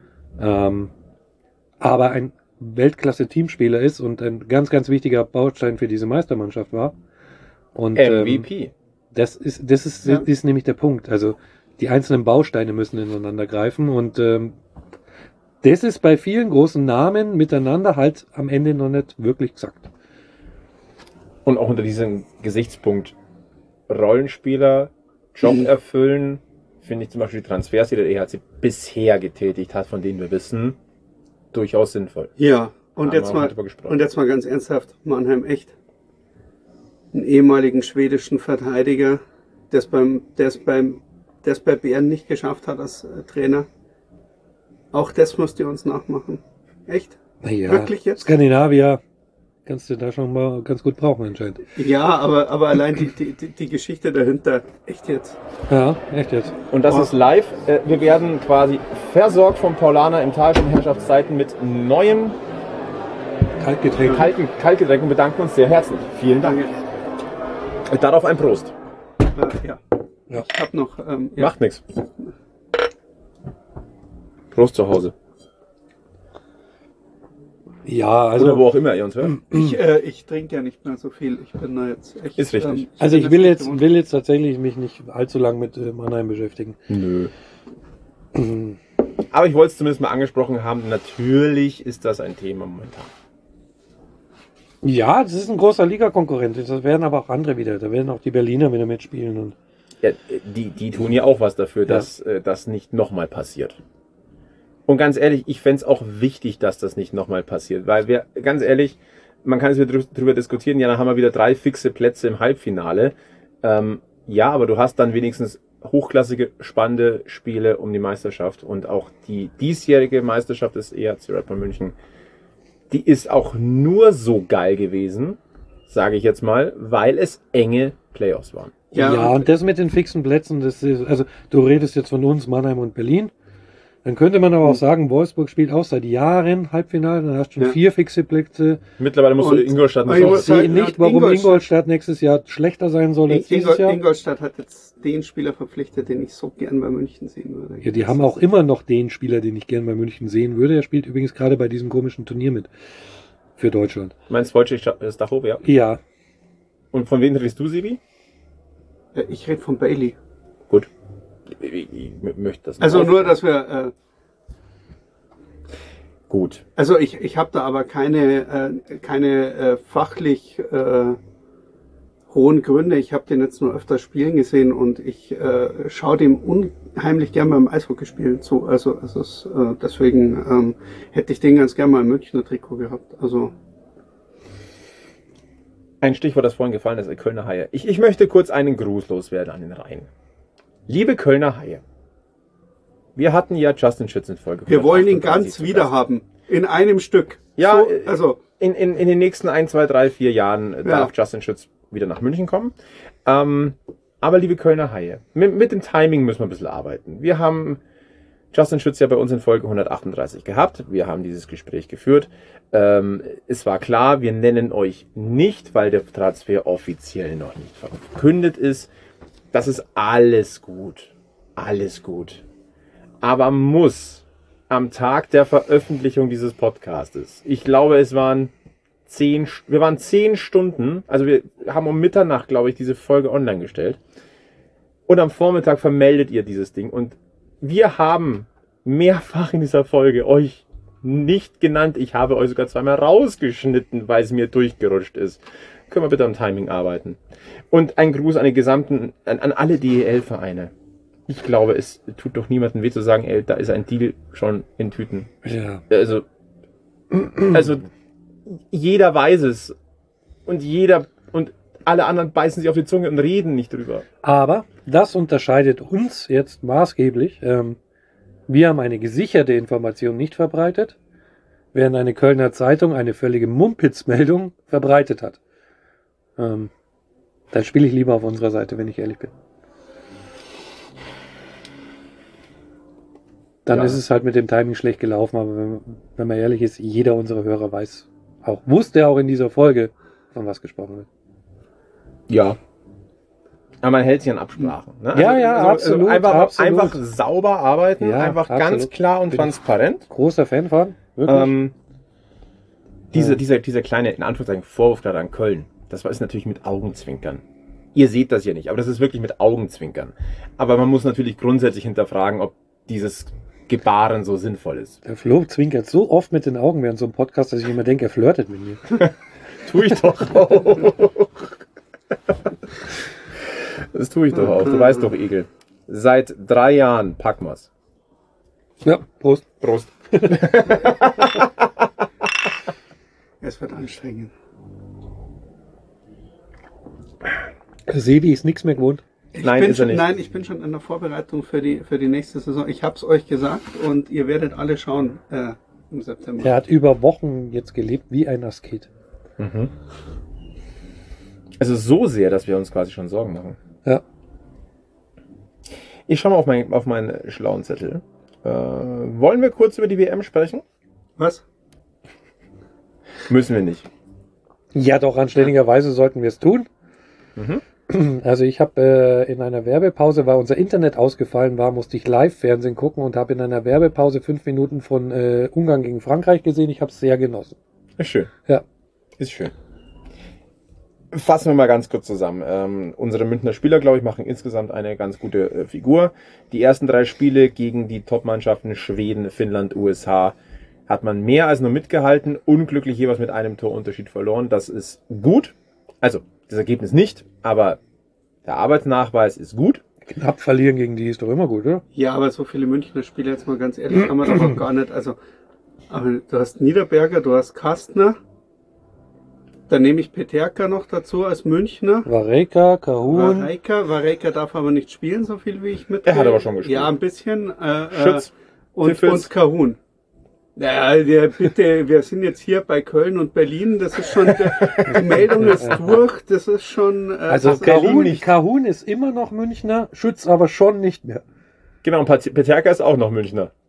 Aber ein Weltklasse-Teamspieler ist und ein ganz, ganz wichtiger Baustein für diese Meistermannschaft war. Und MVP. Das ist nämlich der Punkt. Also die einzelnen Bausteine müssen ineinander greifen und das ist bei vielen großen Namen miteinander halt am Ende noch nicht wirklich gesagt. Und auch unter diesem Gesichtspunkt Rollenspieler, Job erfüllen, finde ich zum Beispiel die Transfers, die der EHC bisher getätigt hat, von denen wir wissen, durchaus sinnvoll. Ja, und jetzt mal ganz ernsthaft, Mannheim echt einen ehemaligen schwedischen Verteidiger, der es bei Bären nicht geschafft hat als Trainer. Auch das müsst ihr uns nachmachen. Echt? Naja, Wirklich jetzt? Skandinavier kannst du da schon mal ganz gut brauchen anscheinend. Ja, aber allein die Geschichte dahinter, echt jetzt. Ja, echt jetzt. Und das ist live. Wir werden quasi versorgt vom Paulaner im Tal von Herrschaftszeiten mit neuem Kaltgetränk und bedanken uns sehr herzlich. Vielen Dank. Darauf ein Prost. Ja. Ja. Ich hab noch... Macht nichts. Prost zu Hause. Ja, Oder wo also auch immer ihr uns hört. Ich trinke ja nicht mehr so viel. Ich bin da jetzt echt... Ist richtig. also ich will jetzt tatsächlich mich nicht allzu lang mit Mannheim beschäftigen. Nö. Aber ich wollte es zumindest mal angesprochen haben. Natürlich ist das ein Thema momentan. Ja, das ist ein großer Ligakonkurrent. Das werden aber auch andere wieder. Da werden auch die Berliner wieder mitspielen. Und Ja, die tun ja auch was dafür, dass das nicht nochmal passiert. Und ganz ehrlich, ich fänd's auch wichtig, dass das nicht nochmal passiert. Weil wir, ganz ehrlich, man kann jetzt wieder drüber diskutieren, ja, dann haben wir wieder 3 fixe Plätze im Halbfinale. Ja, aber du hast dann wenigstens hochklassige, spannende Spiele um die Meisterschaft. Und auch die diesjährige Meisterschaft des EHC Red Bull München, die ist auch nur so geil gewesen, sage ich jetzt mal, weil es enge Playoffs waren. ja, und das mit den fixen Plätzen, das ist, also du redest jetzt von uns, Mannheim und Berlin. Dann könnte man aber auch sagen, Wolfsburg spielt auch seit Jahren Halbfinale, dann hast du schon 4 fixe Plätze. Mittlerweile musst du Ingolstadt Ich sehe nicht, warum Ingolstadt nächstes Jahr schlechter sein soll als dieses Jahr. Ingolstadt hat jetzt den Spieler verpflichtet, den ich so gern bei München sehen würde. Ja, die haben auch immer noch den Spieler, den ich gern bei München sehen würde. Er spielt übrigens gerade bei diesem komischen Turnier mit. Für Deutschland. Meinst du Wojciech Stachow, Ja. Und von wem redest du, Sibi? Ich rede von Bailey. Gut. Ich möchte das nicht. Also nur, dass wir... Gut. Also ich habe da aber keine fachlich hohen Gründe. Ich habe den jetzt nur öfter spielen gesehen und ich schaue dem unheimlich gern beim Eishockeyspielen zu. Also deswegen hätte ich den ganz gern mal im Münchner Trikot gehabt. Also Ein Stichwort, das vorhin gefallen ist, Kölner Haie. Ich möchte kurz einen Gruß loswerden an den Rhein. Liebe Kölner Haie, wir hatten ja Justin Schütz in Folge. Wir wollen ihn ganz wieder haben. In einem Stück. Ja, so, also in den nächsten 1, 2, 3, 4 Jahren darf Justin Schütz wieder nach München kommen. Aber liebe Kölner Haie, mit dem Timing müssen wir ein bisschen arbeiten. Wir haben Justin Schütz ja bei uns in Folge 138 gehabt. Wir haben dieses Gespräch geführt. Es war klar, wir nennen euch nicht, weil der Transfer offiziell noch nicht verkündet ist. Das ist alles gut. Alles gut. Aber muss am Tag der Veröffentlichung dieses Podcastes, ich glaube, wir waren 10 Stunden, also wir haben um Mitternacht, glaube ich, diese Folge online gestellt. Und am Vormittag vermeldet ihr dieses Ding. Und wir haben mehrfach in dieser Folge euch nicht genannt. Ich habe euch sogar zweimal rausgeschnitten, weil es mir durchgerutscht ist. Können wir bitte am Timing arbeiten. Und ein Gruß an alle DEL-Vereine. Ich glaube, es tut doch niemandem weh zu sagen, ey, da ist ein Deal schon in Tüten. Ja. Also jeder weiß es. Und alle anderen beißen sich auf die Zunge und reden nicht drüber. Aber das unterscheidet uns jetzt maßgeblich. Wir haben eine gesicherte Information nicht verbreitet, während eine Kölner Zeitung eine völlige Mumpitz-Meldung verbreitet hat. Dann spiele ich lieber auf unserer Seite, wenn ich ehrlich bin. Dann ist es halt mit dem Timing schlecht gelaufen, aber wenn man ehrlich ist, jeder unserer Hörer wusste auch in dieser Folge, von was gesprochen wird. Ja. Aber man hält sich an Absprachen. Ne? Absolut. Einfach sauber arbeiten, einfach absolut. ganz klar und transparent. Großer Fan von, wirklich. Dieser kleine, in Anführungszeichen, Vorwurf gerade an Köln, das ist natürlich mit Augenzwinkern. Ihr seht das ja nicht, aber das ist wirklich mit Augenzwinkern. Aber man muss natürlich grundsätzlich hinterfragen, ob dieses Gebaren so sinnvoll ist. Der Flo zwinkert so oft mit den Augen während so einem Podcast, dass ich immer denke, er flirtet mit mir. Tue ich doch auch. Das tue ich doch auch. Du weißt doch, Egel. Seit 3 Jahren packen wir's. Ja, Prost. Prost. es wird anstrengend. Sebi ist nichts mehr gewohnt. Nein, ist er nicht. Nein, ich bin schon in der Vorbereitung für die nächste Saison. Ich habe es euch gesagt und ihr werdet alle schauen im September. Er hat über Wochen jetzt gelebt wie ein Asket. Mhm. Also so sehr, dass wir uns quasi schon Sorgen machen. Ja. Ich schaue mal auf meinen schlauen Zettel. Wollen wir kurz über die WM sprechen? Was? Müssen wir nicht. Ja, doch, anständigerweise sollten wir es tun. Mhm. Also ich habe in einer Werbepause, weil unser Internet ausgefallen war, musste ich Live-Fernsehen gucken und habe in einer Werbepause 5 Minuten von Ungarn gegen Frankreich gesehen. Ich habe es sehr genossen. Ist schön. Ja. Ist schön. Fassen wir mal ganz kurz zusammen. Unsere Münchner Spieler, glaube ich, machen insgesamt eine ganz gute Figur. Die ersten 3 Spiele gegen die Top-Mannschaften Schweden, Finnland, USA hat man mehr als nur mitgehalten. Unglücklich jeweils mit einem Torunterschied verloren. Das ist gut. Also, das Ergebnis nicht, aber der Arbeitsnachweis ist gut. Knapp verlieren gegen die ist doch immer gut, oder? Ja, aber so viele Münchner Spieler, jetzt mal ganz ehrlich, haben wir doch auch gar nicht. Also, aber du hast Niederberger, du hast Kastner, dann nehme ich Peterka noch dazu als Münchner. Varejka, Kahun. Varejka darf aber nicht spielen, so viel wie ich mitkriege. Er hat aber schon gespielt. Ja, ein bisschen. Schütz, und Kahun. Ja, bitte, wir sind jetzt hier bei Köln und Berlin, das ist schon, die Meldung ist durch, das ist schon... Also Kahun ist immer noch Münchner, Schütz aber schon nicht mehr. Genau, und Peterka ist auch noch Münchner.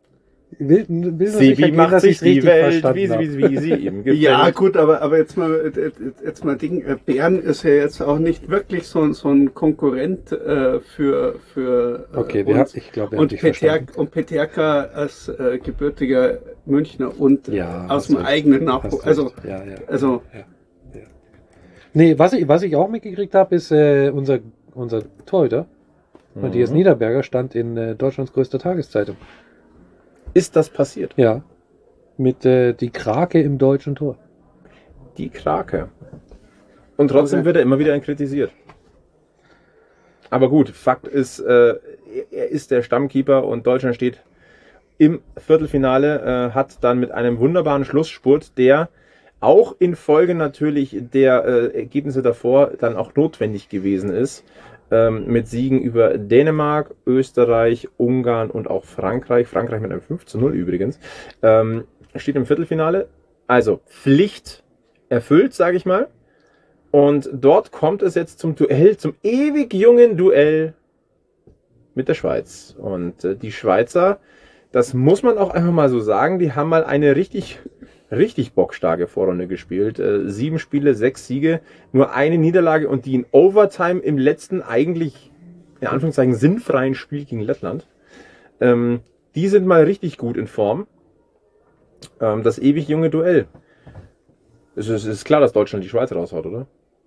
Will nur sicher Sebi gehen, macht dass sich ich's die richtig Welt, verstanden habe. wie sie ihm gefällt. Ja, gut, aber jetzt mal Ding. Bern ist ja jetzt auch nicht wirklich so ein Konkurrent für Okay, uns. ich glaube, wir haben dich verstanden. Und Peterka als gebürtiger Münchner und Ja, aus hast dem recht. eigenen Nachwuchs. Hast Also, recht. Ja. also Ja. Nee, was ich auch mitgekriegt habe, ist unser Torhüter, Matthias Niederberger, stand in Deutschlands größter Tageszeitung. Ist das passiert? Ja. Mit die Krake im deutschen Tor. Die Krake. Und trotzdem Okay. wird er immer wieder kritisiert. Aber gut, Fakt ist, er ist der Stammkeeper und Deutschland steht im Viertelfinale, hat dann mit einem wunderbaren Schlussspurt, der auch infolge natürlich der Ergebnisse davor dann auch notwendig gewesen ist, mit Siegen über Dänemark, Österreich, Ungarn und auch Frankreich. Frankreich mit einem 5:0 übrigens. Steht im Viertelfinale. Also Pflicht erfüllt, sage ich mal. Und dort kommt es jetzt zum Duell, zum ewig jungen Duell mit der Schweiz. Und die Schweizer, das muss man auch einfach mal so sagen, die haben mal eine richtig bockstarke Vorrunde gespielt. 7 Spiele, 6 Siege, nur eine Niederlage und die in Overtime im letzten eigentlich, in Anführungszeichen, sinnfreien Spiel gegen Lettland. Die sind mal richtig gut in Form. Das ewig junge Duell. Es ist klar, dass Deutschland die Schweiz raushaut, oder?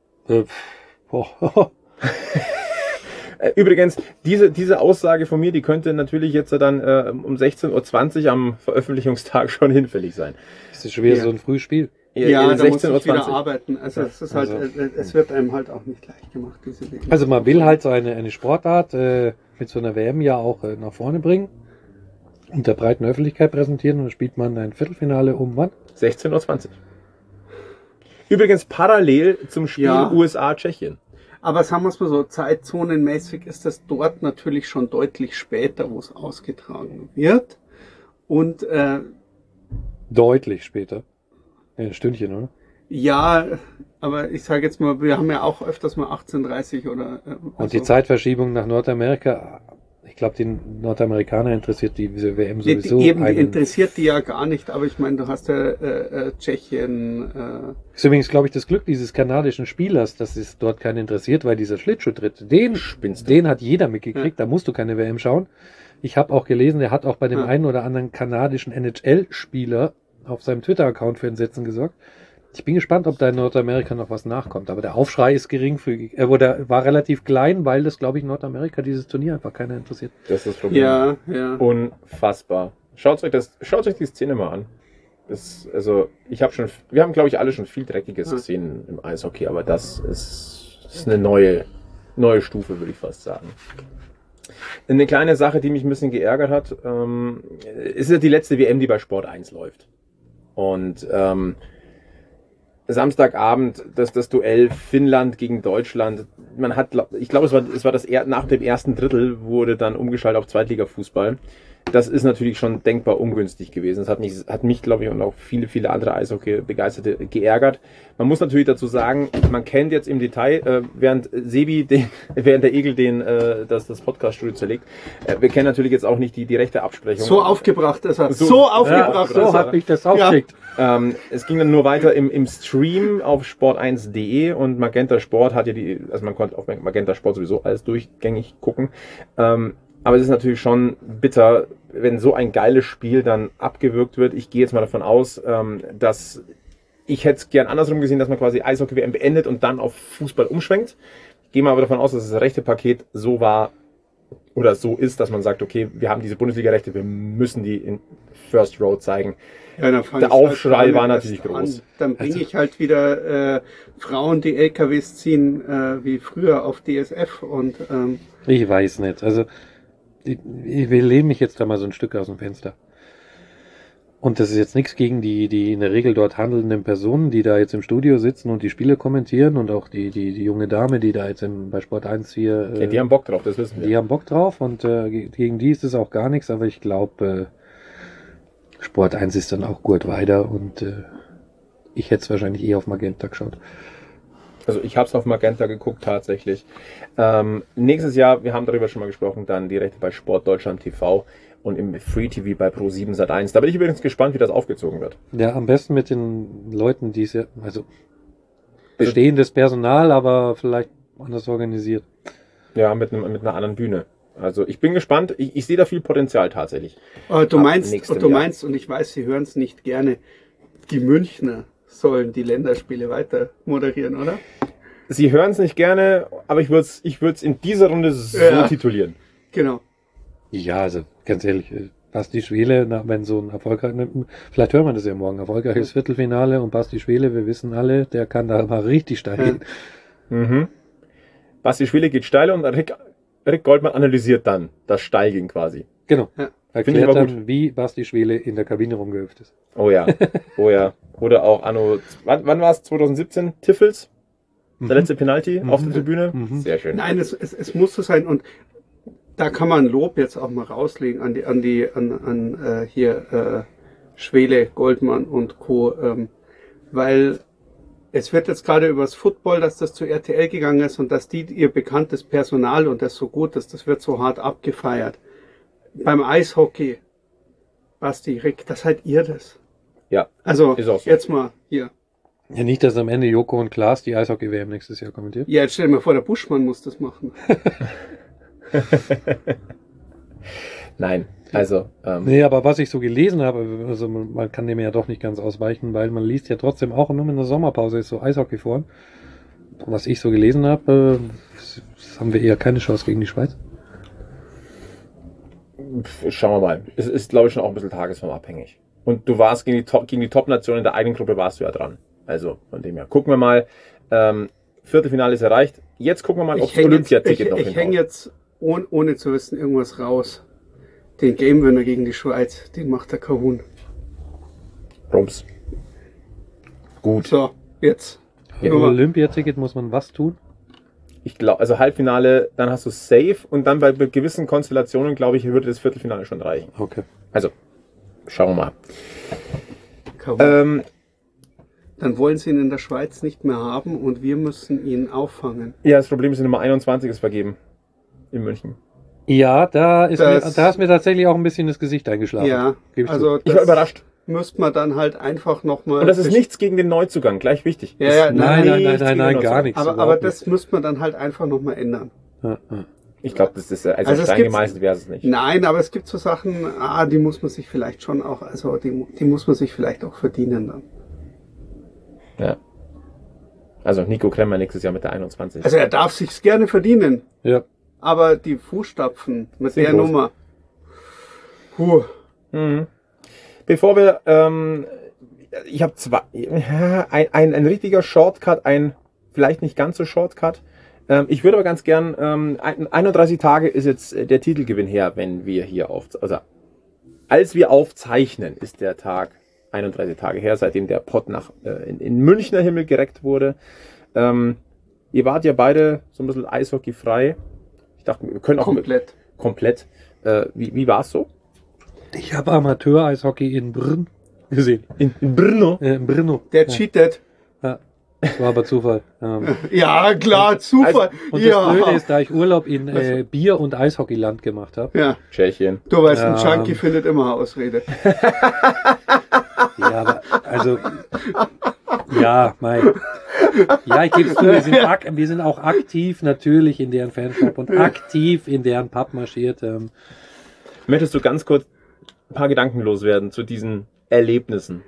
Übrigens, diese Aussage von mir, die könnte natürlich jetzt dann um 16:20 Uhr am Veröffentlichungstag schon hinfällig sein. Das ist schon wieder Ja. so ein frühes Spiel. ja, da muss 16:20 ich wieder arbeiten. Also es ist halt, es wird einem halt auch nicht leicht gemacht, diese Wege. Also man will halt so eine Sportart mit so einer WM ja auch nach vorne bringen und der breiten Öffentlichkeit präsentieren und dann spielt man ein Viertelfinale um wann? 16:20 Uhr. Übrigens parallel zum Spiel Ja. USA-Tschechien. Aber sagen wir es mal so, zeitzonenmäßig ist das dort natürlich schon deutlich später, wo es ausgetragen wird. Und Deutlich später. Ein Stündchen, oder? ja, aber ich sage jetzt mal, wir haben ja auch öfters mal 18:30 oder Und die Zeitverschiebung nach Nordamerika, ich glaube, die Nordamerikaner interessiert diese WM sowieso. die interessiert die ja gar nicht, aber ich meine, du hast ja Tschechien. Ist übrigens, glaube ich, das Glück dieses kanadischen Spielers, dass es dort keinen interessiert, weil dieser Schlittschuhtritt, den hat jeder mitgekriegt, da musst du keine WM schauen. Ich habe auch gelesen, der hat auch bei dem einen oder anderen kanadischen NHL-Spieler auf seinem Twitter-Account für Entsetzen gesorgt. Ich bin gespannt, ob da in Nordamerika noch was nachkommt. Aber der Aufschrei ist geringfügig. Der war relativ klein, weil das, glaube ich, in Nordamerika dieses Turnier einfach keiner interessiert. Das ist das Problem. Ja. Unfassbar. Schaut euch die Szene mal an. Wir haben, glaube ich, alle schon viel Dreckiges gesehen im Eishockey, aber das ist eine neue Stufe, würde ich fast sagen. Eine kleine Sache, die mich ein bisschen geärgert hat, ist ja die letzte WM, die bei Sport 1 läuft. Und Samstagabend das Duell Finnland gegen Deutschland. Ich glaube, es war nach dem ersten Drittel wurde dann umgeschaltet auf Zweitliga-Fußball. Das ist natürlich schon denkbar ungünstig gewesen. Das hat mich, glaube ich, und auch viele andere Eishockey-Begeisterte geärgert. Man muss natürlich dazu sagen, man kennt jetzt im Detail, während der Egel das Podcast-Studio zerlegt, wir kennen natürlich jetzt auch nicht die direkte Absprechung. So aufgebracht ist er. So So aufgebracht So ist hat er. mich das aufgeregt. Es ging dann nur weiter im Stream auf sport1.de und Magenta Sport hat ja man konnte auf Magenta Sport sowieso alles durchgängig gucken. Aber es ist natürlich schon bitter, wenn so ein geiles Spiel dann abgewürgt wird. Ich gehe jetzt mal davon aus, dass ich hätte es gern andersrum gesehen, dass man quasi Eishockey-WM beendet und dann auf Fußball umschwenkt. Ich gehe mal aber davon aus, dass das rechte Paket so war oder so ist, dass man sagt, okay, wir haben diese Bundesliga-Rechte, wir müssen die in First Row zeigen. Ja, dann fang Der ich halt Aufschrei damit war erst natürlich an. groß. Dann bringe ich halt wieder Frauen, die LKWs ziehen, wie früher auf DSF und Ich weiß nicht. Also, ich lehne mich jetzt da mal so ein Stück aus dem Fenster. Und das ist jetzt nichts gegen die in der Regel dort handelnden Personen, die da jetzt im Studio sitzen und die Spiele kommentieren und auch die junge Dame, die da jetzt bei Sport 1 hier... Ja, die haben Bock drauf, das wissen wir. Die haben Bock drauf und gegen die ist es auch gar nichts, aber ich glaube, Sport 1 ist dann auch gut weiter und ich hätte es wahrscheinlich eher auf Magenta geschaut. Also ich habe es auf Magenta geguckt tatsächlich. Nächstes Jahr, wir haben darüber schon mal gesprochen, dann die Rechte bei Sport Deutschland TV. und im Free TV bei Pro7 Sat.1. Da bin ich übrigens gespannt, wie das aufgezogen wird. Ja, am besten mit den Leuten, die es ja, also bestehendes Personal, aber vielleicht anders organisiert. Ja, mit einer anderen Bühne. Also ich bin gespannt. Ich sehe da viel Potenzial tatsächlich. Du meinst, nächstem und ich weiß, Sie hören es nicht gerne, die Münchner sollen die Länderspiele weiter moderieren, oder? Sie hören es nicht gerne, aber ich würde es in dieser Runde so titulieren. Genau. Ja, also ganz ehrlich, Basti Schwele, wenn so ein erfolgreiches, vielleicht hören wir das ja morgen, erfolgreiches Viertelfinale und Basti Schwele, wir wissen alle, der kann da mal richtig steil gehen. Mhm. Basti Schwele geht steil und Rick Goldmann analysiert dann das Steilgehen quasi. Genau. Ja. Erklärt dann, wie Basti Schwele in der Kabine rumgehüpft ist. Oh ja, oh ja. Oder auch anno, wann war es? 2017? Tiffels? Der letzte Penalty auf der Tribüne? Sehr schön. Nein, es muss so sein und da kann man Lob jetzt auch mal rauslegen an Schwele, Goldmann und Co., weil es wird jetzt gerade übers Football, dass das zu RTL gegangen ist und dass die ihr bekanntes Personal und das so gut ist, das wird so hart abgefeiert. Beim Eishockey, Basti, Rick, das seid ihr das. Ja, Also ist auch so. jetzt mal hier. Ja, nicht, dass am Ende Joko und Klaas die Eishockey-WM nächstes Jahr kommentiert. Ja, jetzt stell dir mal vor, der Buschmann muss das machen. Nein, also Nee, aber was ich so gelesen habe, also man kann dem ja doch nicht ganz ausweichen, weil man liest ja trotzdem auch nur in der Sommerpause ist so Eishockey vor. Was ich so gelesen habe, haben wir eher keine Chance gegen die Schweiz. schauen wir mal. Es ist, glaube ich, schon auch ein bisschen tagesformabhängig. Und du warst gegen die Top-Nationen in der eigenen Gruppe warst du ja dran. Also von dem her. Gucken wir mal. Viertelfinale ist erreicht. Jetzt gucken wir mal, ob das Olympiaticket noch hinhaut. Ich hänge jetzt, ohne zu wissen, irgendwas raus. Den Game-Winner gegen die Schweiz, den macht der Kahun. Rums. Gut. So, jetzt. Im Olympiaticket muss man was tun? Ich glaube, also Halbfinale, dann hast du Safe und dann bei gewissen Konstellationen, glaube ich, würde das Viertelfinale schon reichen. Okay. Also, schauen wir mal. Dann wollen sie ihn in der Schweiz nicht mehr haben und wir müssen ihn auffangen. Ja, das Problem ist, die Nummer 21 ist vergeben. In München. Ja, da ist mir tatsächlich auch ein bisschen das Gesicht eingeschlagen. Ja, also ich war überrascht. Müsste man dann halt einfach nochmal... Und das ist nichts gegen den Neuzugang, gleich wichtig. Ja, nein, gar nichts. Aber das müsste man dann halt einfach nochmal ändern. Ja. Ich glaube, das ist also Stein gemeißelt wäre es nicht. Nein, aber es gibt so Sachen, die muss man sich vielleicht schon auch, also die muss man sich vielleicht auch verdienen dann. Ja. Also Nico Kremmer nächstes Jahr mit der 21. Also er darf sich's gerne verdienen. Ja. Aber die Fußstapfen mit Sind der groß. Nummer. Mhm. Bevor wir, ich habe ein richtiger Shortcut, ein vielleicht nicht ganz so Shortcut. Ich würde aber ganz gern, 31 Tage ist jetzt der Titelgewinn her, wenn wir hier als wir aufzeichnen, ist der Tag 31 Tage her, seitdem der Pott in Münchner Himmel gereckt wurde. Ihr wart ja beide so ein bisschen Eishockey frei. Ich dachte, wir können auch komplett. Wie war es so? Ich habe Amateur-Eishockey in Brünn gesehen. In Brno? In Brno. Der cheatet. Ja. War aber Zufall. Ja, klar, Zufall. Und das Blöde ist, da ich Urlaub in Bier- und Eishockeyland gemacht habe. Ja. Tschechien. Du weißt, ein Junkie findet immer Ausrede. Ja, aber also ja, ich gebe es zu, wir sind auch aktiv natürlich in deren Fanshop und aktiv in deren Pub marschiert. Möchtest du ganz kurz ein paar Gedanken loswerden zu diesen Erlebnissen?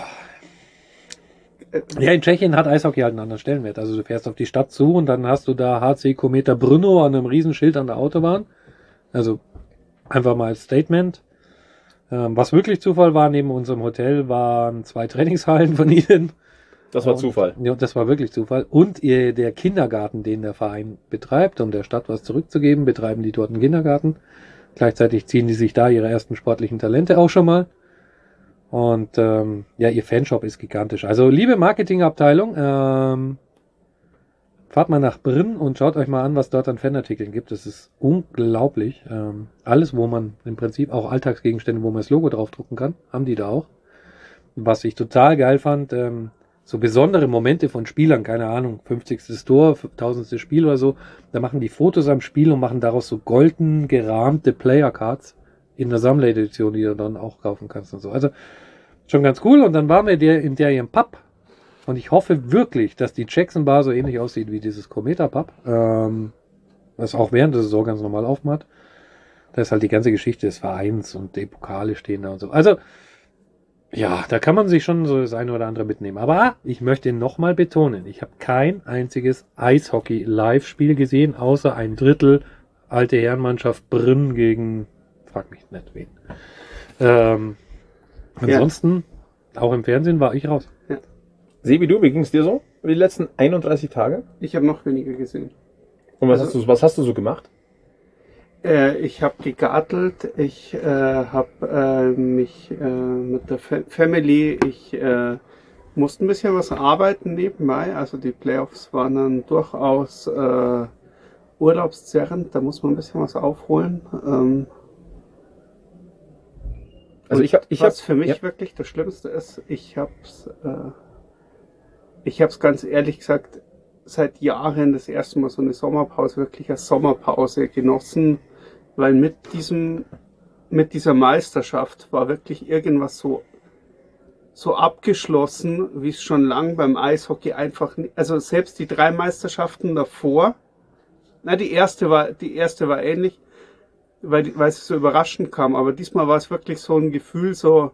Ja, in Tschechien hat Eishockey halt einen anderen Stellenwert. Also du fährst auf die Stadt zu und dann hast du da HC Kometa Brno an einem Riesenschild an der Autobahn. Also einfach mal als Statement. Was wirklich Zufall war, neben unserem Hotel waren 2 Trainingshallen von ihnen. Das war Zufall. Ja, das war wirklich Zufall. Und der Kindergarten, den der Verein betreibt, um der Stadt was zurückzugeben, betreiben die dort einen Kindergarten. Gleichzeitig ziehen die sich da ihre ersten sportlichen Talente auch schon mal. Und ihr Fanshop ist gigantisch. Also liebe Marketingabteilung, fahrt mal nach Brünn und schaut euch mal an, was dort an Fanartikeln gibt. Das ist unglaublich. Alles, wo man im Prinzip auch Alltagsgegenstände, wo man das Logo draufdrucken kann, haben die da auch. Was ich total geil fand, so besondere Momente von Spielern, keine Ahnung, 50. Tor, 1000. Spiel oder so, da machen die Fotos am Spiel und machen daraus so golden gerahmte Player-Cards. in der Sammleredition, die du dann auch kaufen kannst und so. Also schon ganz cool. Und dann waren wir in der im Pub. Und ich hoffe wirklich, dass die Jackson Bar so ähnlich aussieht wie dieses Cometa Pub. Das auch während der Saison ganz normal aufmacht. Da ist halt die ganze Geschichte des Vereins und die Pokale stehen da und so. Also, ja, da kann man sich schon so das eine oder andere mitnehmen. Aber ich möchte nochmal betonen, ich habe kein einziges Eishockey-Live-Spiel gesehen, außer ein Drittel alte Herrenmannschaft Brünn gegen, frag mich nicht wen. Ansonsten, auch im Fernsehen war ich raus. Ja. Sebi, wie ging es dir so über die letzten 31 Tage? Ich habe noch weniger gesehen. Und was hast du so gemacht? Ich habe gegartelt, ich habe mich mit der Family, ich musste ein bisschen was arbeiten nebenbei, also die Playoffs waren dann durchaus urlaubszerrend, da muss man ein bisschen was aufholen. Also was für mich wirklich das Schlimmste ist, ich hab's ganz ehrlich gesagt seit Jahren das erste Mal so eine Sommerpause, wirklich als Sommerpause genossen, weil mit dieser Meisterschaft war wirklich irgendwas so abgeschlossen, wie es schon lang beim Eishockey einfach nicht, also selbst die 3 Meisterschaften davor, die erste war ähnlich, weil es so überraschend kam, aber diesmal war es wirklich so ein Gefühl, so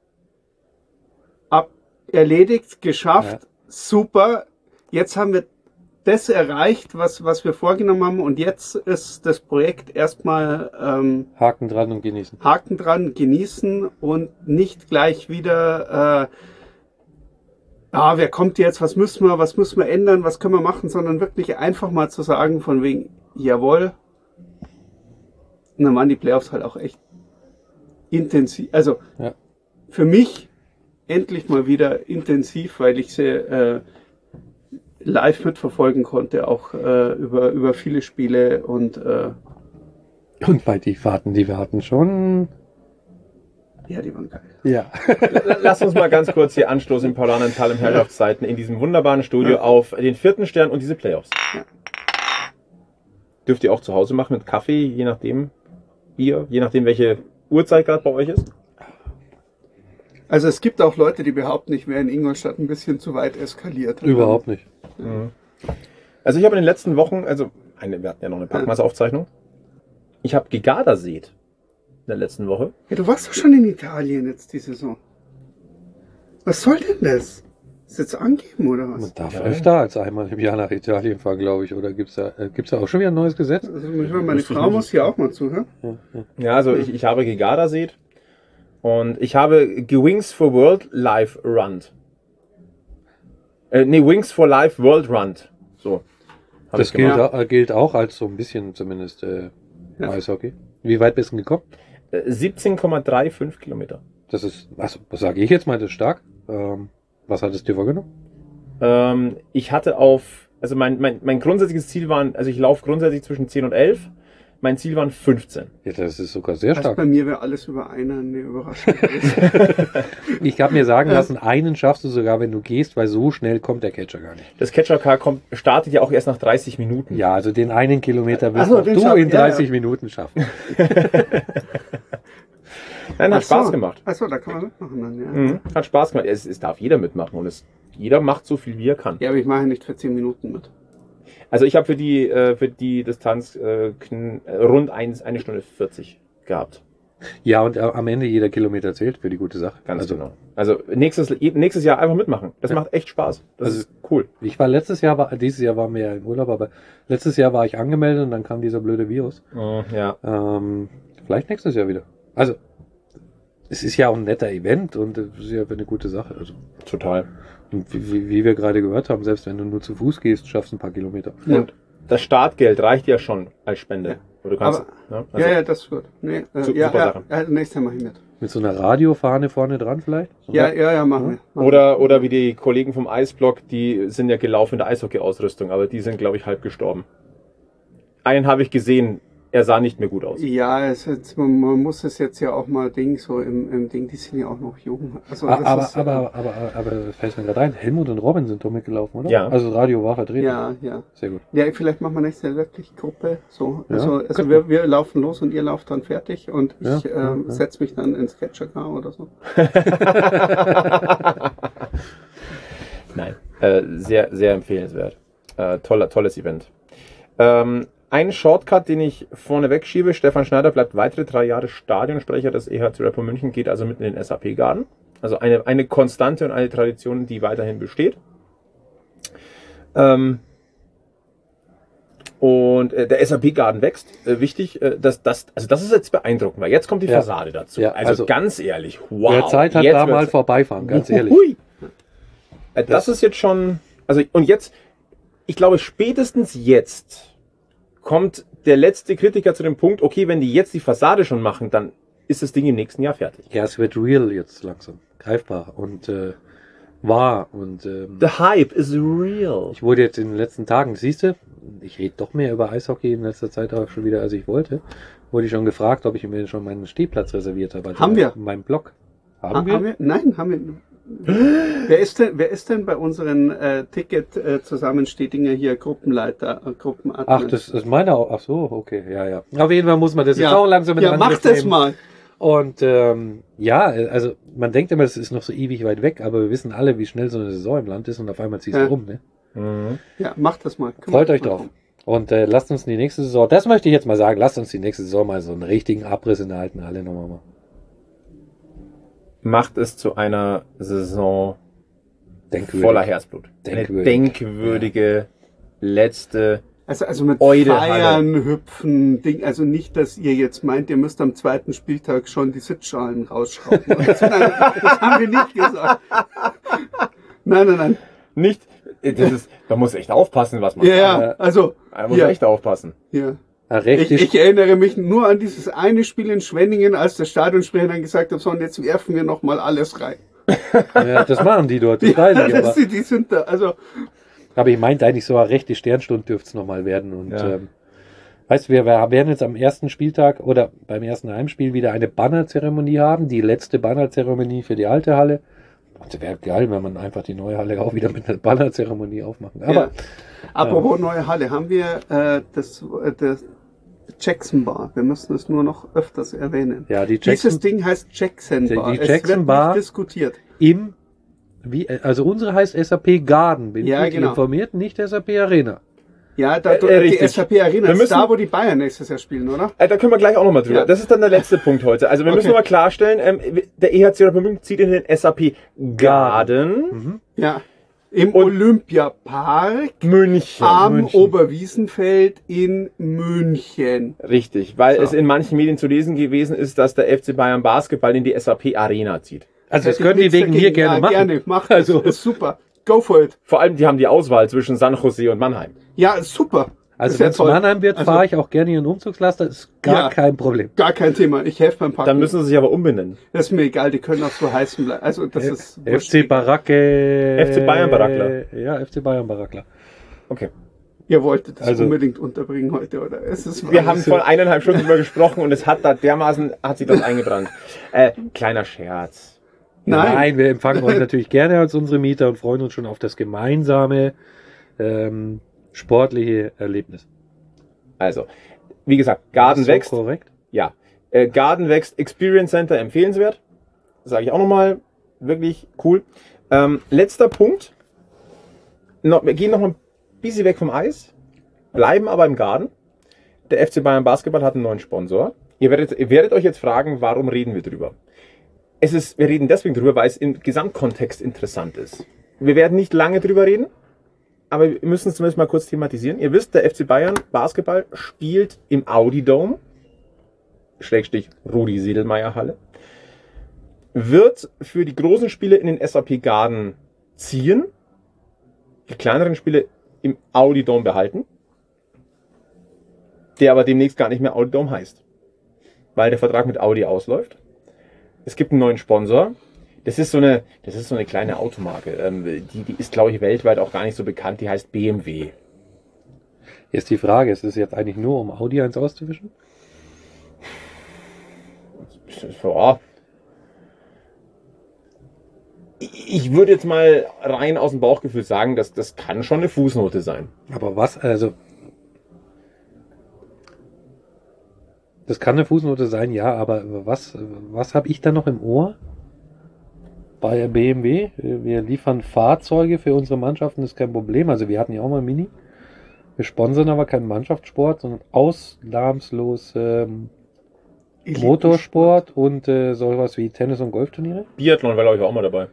erledigt, geschafft, super, jetzt haben wir das erreicht, was wir vorgenommen haben, und jetzt ist das Projekt erstmal Haken dran und genießen. Haken dran, genießen und nicht gleich wieder wer kommt jetzt, was müssen wir ändern, was können wir machen, sondern wirklich einfach mal zu sagen von wegen, jawohl. Und dann waren die Playoffs halt auch echt intensiv, also für mich endlich mal wieder intensiv, weil ich sie live mitverfolgen konnte, auch über viele Spiele und bei die Fahrten, die wir hatten, schon. Ja, die waren geil. Ja. Lass uns mal ganz kurz hier anstoßen im Paulanental im Herrschaftszeiten in diesem wunderbaren Studio auf den 4. Stern und diese Playoffs. Ja. Dürft ihr auch zu Hause machen mit Kaffee, je nachdem welche Uhrzeit gerade bei euch ist? Also es gibt auch Leute, die behaupten, ich wäre in Ingolstadt ein bisschen zu weit eskaliert. Überhaupt nicht. Mhm. Also ich habe in den letzten Wochen, wir hatten ja noch eine Packmaßaufzeichnung, ich habe gegardaseet in der letzten Woche. Ja, du warst doch schon in Italien jetzt die Saison. Was soll denn das? Ist jetzt angeben oder was? Man darf öfter als einmal im Jahr nach Italien fahren, glaube ich. Oder gibt's da auch schon wieder ein neues Gesetz? Also meine Frau muss hier auch mal zuhören. Ja, also ich habe gegardaseet und ich habe Wings for World Live Run. Wings for Life World Run. So. Das gilt auch als so ein bisschen zumindest Eishockey. Wie weit bist du gekommen? 17,35 Kilometer. Das ist, was sage ich jetzt mal, das ist stark. Was hattest du dir vorgenommen? Ich hatte mein grundsätzliches Ziel waren, also ich laufe grundsätzlich zwischen 10 und 11. Mein Ziel waren 15. Ja, das ist sogar sehr stark. Also bei mir wäre alles über eine Überraschung. Ich habe mir sagen lassen, einen schaffst du sogar, wenn du gehst, weil so schnell kommt der Catcher gar nicht. Das Catcher-Car startet ja auch erst nach 30 Minuten. Ja, also den einen Kilometer wirst du in 30 Minuten schaffen. Nein, hat Spaß gemacht. Achso, da kann man mitmachen dann, ja. Mhm, hat Spaß gemacht. Es darf jeder mitmachen und jeder macht so viel, wie er kann. Ja, aber ich mache nicht für 10 Minuten mit. Also ich habe für die Distanz rund 1 Stunde 40 gehabt. Ja, und am Ende jeder Kilometer zählt für die gute Sache. Ganz genau. Also nächstes Jahr einfach mitmachen. Das macht echt Spaß. Das ist cool. Ich war dieses Jahr waren wir ja im Urlaub, aber letztes Jahr war ich angemeldet und dann kam dieser blöde Virus. Ja. Vielleicht nächstes Jahr wieder. Also, es ist ja auch ein netter Event und es ist ja eine gute Sache. Also. Total. Und wie wir gerade gehört haben, selbst wenn du nur zu Fuß gehst, schaffst du ein paar Kilometer. Ja. Und das Startgeld reicht ja schon als Spende. Ja. Du kannst, ja, das ist gut. Nee, super Sache. Nächstes Jahr mache ich mit. Mit so einer Radiofahne vorne dran vielleicht? So ja, machen wir. Oder wie die Kollegen vom Eisblock, die sind ja gelaufen in der Eishockey-Ausrüstung, aber die sind, glaube ich, halb gestorben. Einen habe ich gesehen, er sah nicht mehr gut aus. Ja, man muss es jetzt ja auch mal so im Ding, die sind ja auch noch jung. Also das aber fällt mir gerade ein, Helmut und Robin sind doch mitgelaufen, oder? Ja. Also Radio war vertreten. Ja. Sehr gut. Ja, vielleicht machen wir nächstes Jahr wirklich Gruppe. So. Ja, Also wir laufen los und ihr lauft dann fertig und ich Ja. setze mich dann ins Catcher-Car oder so. Nein, sehr, sehr empfehlenswert. Tolles Event. Ein Shortcut, den ich vorne wegschiebe, Stefan Schneider bleibt weitere 3 Jahre Stadionsprecher des EHC Red Bull München, geht also mitten in den SAP-Garden. Also eine Konstante und eine Tradition, die weiterhin besteht. Und der SAP-Garden wächst. Wichtig, das ist jetzt beeindruckend, weil jetzt kommt die Fassade dazu. Ja, also ganz ehrlich, wow. Wer Zeit hat, jetzt da mal wird's- vorbeifahren, ganz ehrlich. Hui. Das ist jetzt schon, also und jetzt, ich glaube spätestens jetzt kommt der letzte Kritiker zu dem Punkt, okay, wenn die jetzt die Fassade schon machen, dann ist das Ding im nächsten Jahr fertig. Ja, es wird real jetzt langsam. Greifbar und wahr. Und The hype is real. ich wurde jetzt in den letzten Tagen, siehst du, ich rede doch mehr über Eishockey in letzter Zeit auch schon wieder, als ich wollte, wurde ich schon gefragt, ob ich mir schon meinen Stehplatz reserviert habe. Also Haben wir? In meinem Blog. Haben wir? Nein, haben wir. Wer ist denn bei unseren Ticket-Zusammenstehdinger hier Gruppenleiter, Gruppenadmin? Ach, das ist meiner auch. Ach so, okay, ja. Auf jeden Fall muss man das jetzt auch langsam in Ja, mach Angriff das nehmen. mal. Und ja, also man denkt immer, das ist noch so ewig weit weg, aber wir wissen alle, wie schnell so eine Saison im Land ist und auf einmal ziehst du rum. Ne? Ja, mach das mal. Freut euch drauf. Und lasst uns die nächste Saison, das möchte ich jetzt mal sagen, lasst uns die nächste Saison mal so einen richtigen Abriss in der alten Halle nochmal machen. Macht es zu einer Saison Denkwürdig. voller Herzblut. Denkwürdig. Eine denkwürdige letzte. Also mit Eude Feiern, Hüpfen, Ding, also nicht, dass ihr jetzt meint, ihr müsst am 2. Spieltag schon die Sitzschalen rausschrauben. Das haben wir nicht gesagt. Nein. Nicht, man muss echt aufpassen, was man Ja, also, Man muss hier, echt aufpassen. hier. Recht Ich erinnere mich nur an dieses eine Spiel in Schwenningen, als der Stadionsprecher dann gesagt hat, so, und jetzt werfen wir noch mal alles rein. ja, das machen die dort, das weiß ich, aber, die sind da, also, aber ich meinte eigentlich so eine rechte Sternstunde dürfte es nochmal werden. Und Ja. weißt du, wir werden jetzt am ersten Spieltag oder beim ersten Heimspiel wieder eine Bannerzeremonie haben, die letzte Bannerzeremonie für die alte Halle. Das wäre geil, wenn man einfach die neue Halle auch wieder mit einer Bannerzeremonie aufmachen. Aber ja. Apropos neue Halle, haben wir das Jackson Bar. Wir müssen es nur noch öfters erwähnen. ja, die Dieses Jackson Ding heißt Jackson Bar. Die Es Jackson wird Bar- nicht diskutiert. also unsere heißt SAP Garden, bin Ja, ich genau. informiert, nicht SAP Arena. Ja, die richtig. SAP Arena Wir ist müssen- da, wo die Bayern nächstes Jahr spielen, oder? Da können wir gleich auch nochmal drüber. Ja. Das ist dann der letzte Punkt heute. Also wir müssen Okay. nochmal klarstellen, der EHC Red Bull München zieht in den SAP Garden Ja. Im Und- Olympiapark München. am München. Oberwiesenfeld in München. Richtig, weil So. es in manchen Medien zu lesen gewesen ist, dass der FC Bayern Basketball in die SAP Arena zieht. Also das Hätte ich können die nichts wegen mir dagegen. gerne Ja, machen. Gerne, mach das. Also- Ist super. Go for it. Vor allem, die haben die Auswahl zwischen San Jose und Mannheim. Ja, ist super. Also Ist ja wenn es toll. Mannheim wird, Also- fahre ich auch gerne ihren Umzugslaster, ist gar Ja. kein Problem. Gar kein Thema. Ich helfe beim Packen. Dann müssen sie sich aber umbenennen. Das ist mir egal, die können auch so heißen bleiben. Also das ist FC Baracke. FC Bayern Barackler. Ja, FC Bayern Barackler. Okay. Ihr wolltet das Also- unbedingt unterbringen heute, oder? Es ist Wir haben vor 1,5 Stunden drüber gesprochen und es hat da dermaßen, hat sich das eingebrannt. Kleiner Scherz. Nein. Wir empfangen euch natürlich gerne als unsere Mieter und freuen uns schon auf das gemeinsame sportliche Erlebnis. Also, wie gesagt, Garden Ist so wächst. korrekt. Ja. Garden wächst, Experience Center empfehlenswert. Sage ich auch nochmal. Wirklich cool. Letzter Punkt. Wir gehen noch ein bisschen weg vom Eis, bleiben aber im Garden. Der FC Bayern Basketball hat einen neuen Sponsor. Ihr werdet euch jetzt fragen, warum reden wir drüber? Wir reden deswegen drüber, weil es im Gesamtkontext interessant ist. Wir werden nicht lange drüber reden, aber wir müssen es zumindest mal kurz thematisieren. Ihr wisst, der FC Bayern Basketball spielt im Audi Dome, Schrägstrich Rudi Sedelmeier Halle, wird für die großen Spiele in den SAP Garden ziehen, die kleineren Spiele im Audi Dome behalten, der aber demnächst gar nicht mehr Audi Dome heißt, weil der Vertrag mit Audi ausläuft. Es gibt einen neuen Sponsor. Das ist so eine kleine Automarke. Die ist, glaube ich, weltweit auch gar nicht so bekannt. Die heißt BMW. Ist die Frage, ist es jetzt eigentlich nur, um Audi eins auszuwischen? Ja. Ich würde jetzt mal rein aus dem Bauchgefühl sagen, dass das kann schon eine Fußnote sein. Aber was, also... Das kann eine Fußnote sein, ja, aber was habe ich da noch im Ohr? Bei BMW, wir liefern Fahrzeuge für unsere Mannschaften, das ist kein Problem. Also wir hatten ja auch mal Mini. Wir sponsern aber keinen Mannschaftssport, sondern ausnahmslos Motorsport und sowas wie Tennis- und Golfturniere. Biathlon war, glaube ich, auch mal dabei.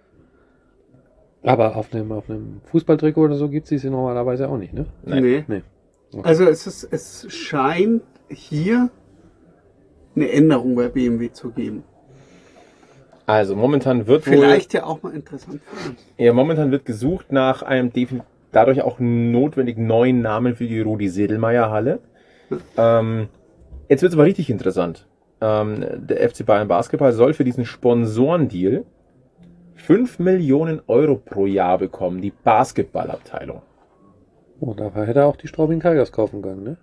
Aber auf einem Fußballtrikot oder so gibt es diese normalerweise auch nicht, ne? Nee. Nee. Okay. Also es scheint hier eine Änderung bei BMW zu geben. Also momentan wird Vielleicht ja auch mal interessant für uns. Ja, momentan wird gesucht nach einem dadurch auch notwendig neuen Namen für die Rudi-Sedlmayer-Halle. Jetzt wird es aber richtig interessant. Der FC Bayern Basketball soll für diesen Sponsorendeal 5 Millionen Euro pro Jahr bekommen, die Basketballabteilung. Oh, dafür hätte er auch die Straubing Tigers kaufen können, ne?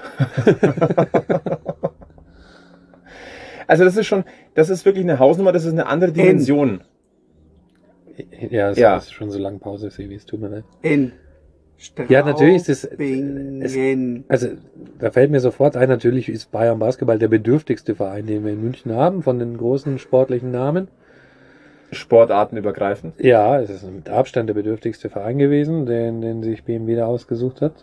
Also das ist wirklich eine Hausnummer, das ist eine andere Dimension. Ja, es ist schon so lange Pause, Sebi, es tut mir leid. In Ja, natürlich ist Straubingen. also da fällt mir sofort ein, natürlich ist Bayern Basketball der bedürftigste Verein, den wir in München haben, von den großen sportlichen Namen. Sportartenübergreifend. Ja, es ist mit Abstand der bedürftigste Verein gewesen, den sich BMW da ausgesucht hat.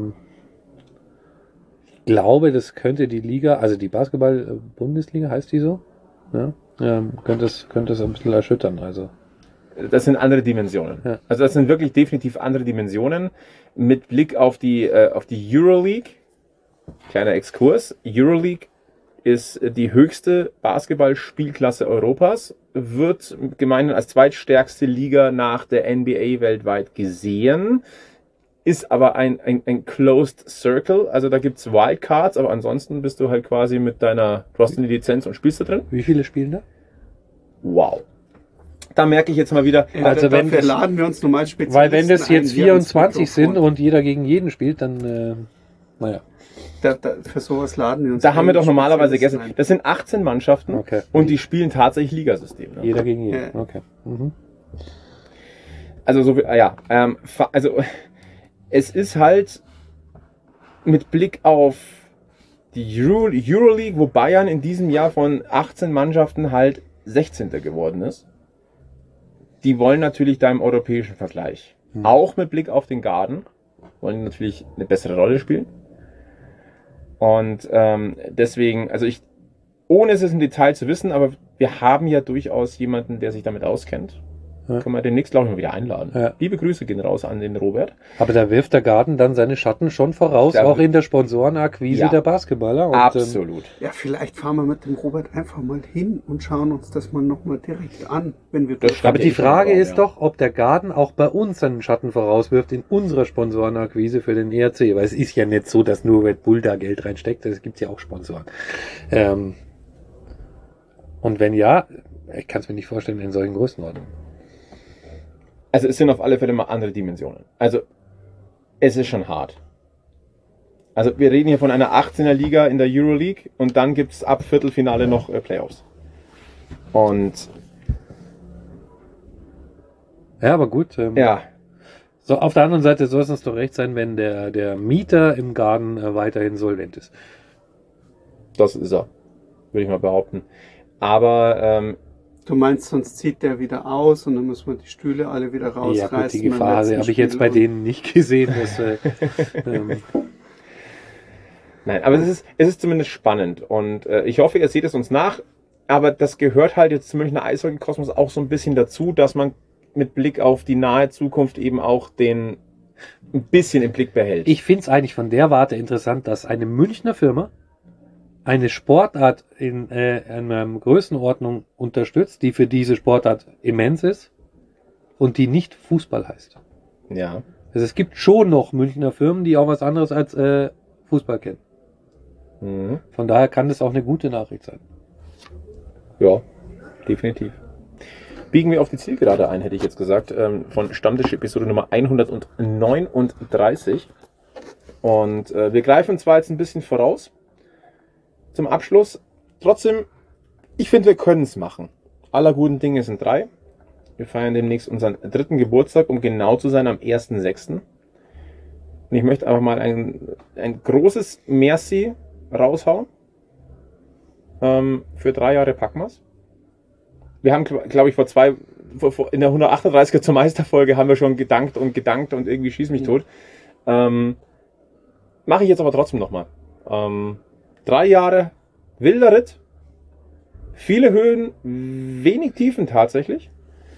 Ich glaube, das könnte die Liga, also die Basketball-Bundesliga, heißt die so? Ja, könnte es ein bisschen erschüttern, also. Das sind andere Dimensionen. Ja. Also das sind wirklich definitiv andere Dimensionen. Mit Blick auf die Euroleague, kleiner Exkurs, Euroleague ist die höchste Basketballspielklasse Europas, wird gemeinhin als zweitstärkste Liga nach der NBA weltweit gesehen, ist aber ein Closed Circle, also da gibt's Wildcards, aber ansonsten bist du halt quasi du hast eine Lizenz und spielst da drin. Wie viele spielen da? Wow. Da merke ich jetzt mal wieder, Also wenn dafür das- laden wir uns normal Spezialisten Weil wenn das jetzt ein, die ans 24 sind Mikrofon. und jeder gegen jeden spielt, dann, naja. Für sowas laden wir uns da haben wir doch normalerweise Spezialisten gegessen. Das sind 18 Mannschaften Okay. und die spielen tatsächlich Ligasystem. Ne? Jeder gegen jeden. Ja. Okay. Mhm. Also so also es ist halt mit Blick auf die Euroleague, wo Bayern in diesem Jahr von 18 Mannschaften halt 16. geworden ist. Die wollen natürlich da im europäischen Vergleich, auch mit Blick auf den Garden, wollen natürlich eine bessere Rolle spielen. Und deswegen, also ohne es im Detail zu wissen, aber wir haben ja durchaus jemanden, der sich damit auskennt. Ja. Können wir demnächst, glaube ich, mal wieder einladen. Ja. Liebe Grüße gehen raus an den Robert. Aber da wirft der Garten dann seine Schatten schon voraus, Da- auch in der Sponsorenakquise Ja. der Basketballer. Und, Absolut. Ja, vielleicht fahren wir mit dem Robert einfach mal hin und schauen uns das mal nochmal direkt an, wenn wir Das durch- Aber die Frage Ja. ist doch, ob der Garten auch bei uns seinen Schatten vorauswirft in unserer Sponsorenakquise für den ERC. Weil es ist ja nicht so, dass nur Red Bull da Geld reinsteckt, es gibt ja auch Sponsoren. Und wenn ja, ich kann es mir nicht vorstellen in solchen Größenordnungen. Also es sind auf alle Fälle mal andere Dimensionen. Also es ist schon hart. Also wir reden hier von einer 18er Liga in der Euroleague und dann gibt es ab Viertelfinale noch Playoffs. Und Ja, aber gut. ja, So, auf der anderen Seite soll es uns doch recht sein, wenn der Mieter im Garten weiterhin solvent ist. das ist er, würde ich mal behaupten. Aber Du meinst, sonst zieht der wieder aus und dann müssen wir die Stühle alle wieder Ja, rausreißen. gut, die beim Phase letzten habe ich jetzt Spiel bei und- denen nicht gesehen. Dass, nein, aber es ist zumindest spannend und ich hoffe, ihr seht es uns nach. Aber das gehört halt jetzt zum Münchner Eishockey-Kosmos auch so ein bisschen dazu, dass man mit Blick auf die nahe Zukunft eben auch ein bisschen im Blick behält. Ich finde es eigentlich von der Warte interessant, dass eine Münchner Firma eine Sportart in einer Größenordnung unterstützt, die für diese Sportart immens ist und die nicht Fußball heißt. Ja. Also es gibt schon noch Münchner Firmen, die auch was anderes als Fußball kennen. Mhm. Von daher kann das auch eine gute Nachricht sein. Ja, definitiv. Biegen wir auf die Zielgerade ein, hätte ich jetzt gesagt, von Stammtisch-Episode Nummer 139. Und wir greifen zwar jetzt ein bisschen voraus zum Abschluss. Trotzdem, ich finde, wir können es machen. Aller guten Dinge sind 3. Wir feiern demnächst unseren 3. Geburtstag, um genau zu sein, am 1.6. Und ich möchte einfach mal ein großes Merci raushauen für 3 Jahre Packmas. Wir haben, glaube ich, in der 138er zur Meisterfolge haben wir schon gedankt und irgendwie schieß mich tot. Mache ich jetzt aber trotzdem nochmal. 3 Jahre wilder Ritt, viele Höhen, wenig Tiefen tatsächlich.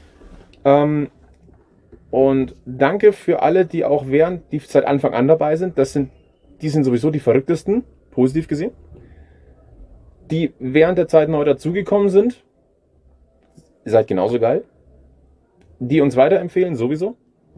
Und danke für alle, die auch die seit Anfang an dabei sind. Die sind sowieso die verrücktesten, positiv gesehen. Die während der Zeit neu dazugekommen sind. Ihr seid genauso geil. Die uns weiterempfehlen, sowieso.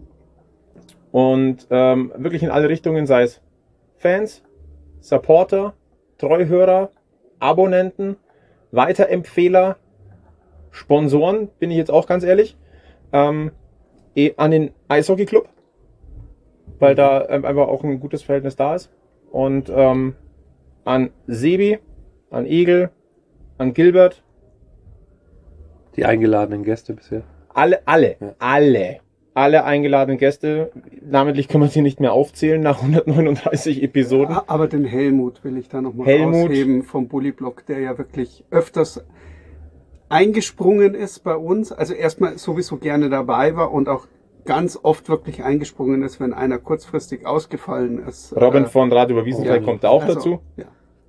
Und wirklich in alle Richtungen, sei es Fans, Supporter, Treuhörer, Abonnenten, Weiterempfehler, Sponsoren, bin ich jetzt auch ganz ehrlich, an den Eishockey-Club, weil da einfach auch ein gutes Verhältnis da ist. Und an Sebi, an Egel, an Gilbert. Die eingeladenen Gäste bisher. Alle eingeladenen Gäste. Namentlich können wir sie nicht mehr aufzählen nach 139 Episoden. Aber den Helmut will ich da nochmal rausheben vom Bullyblock, der ja wirklich öfters eingesprungen ist bei uns. Also erstmal sowieso gerne dabei war und auch ganz oft wirklich eingesprungen ist, wenn einer kurzfristig ausgefallen ist. Robin von Radio über Wiesenthal kommt da auch dazu. Ja.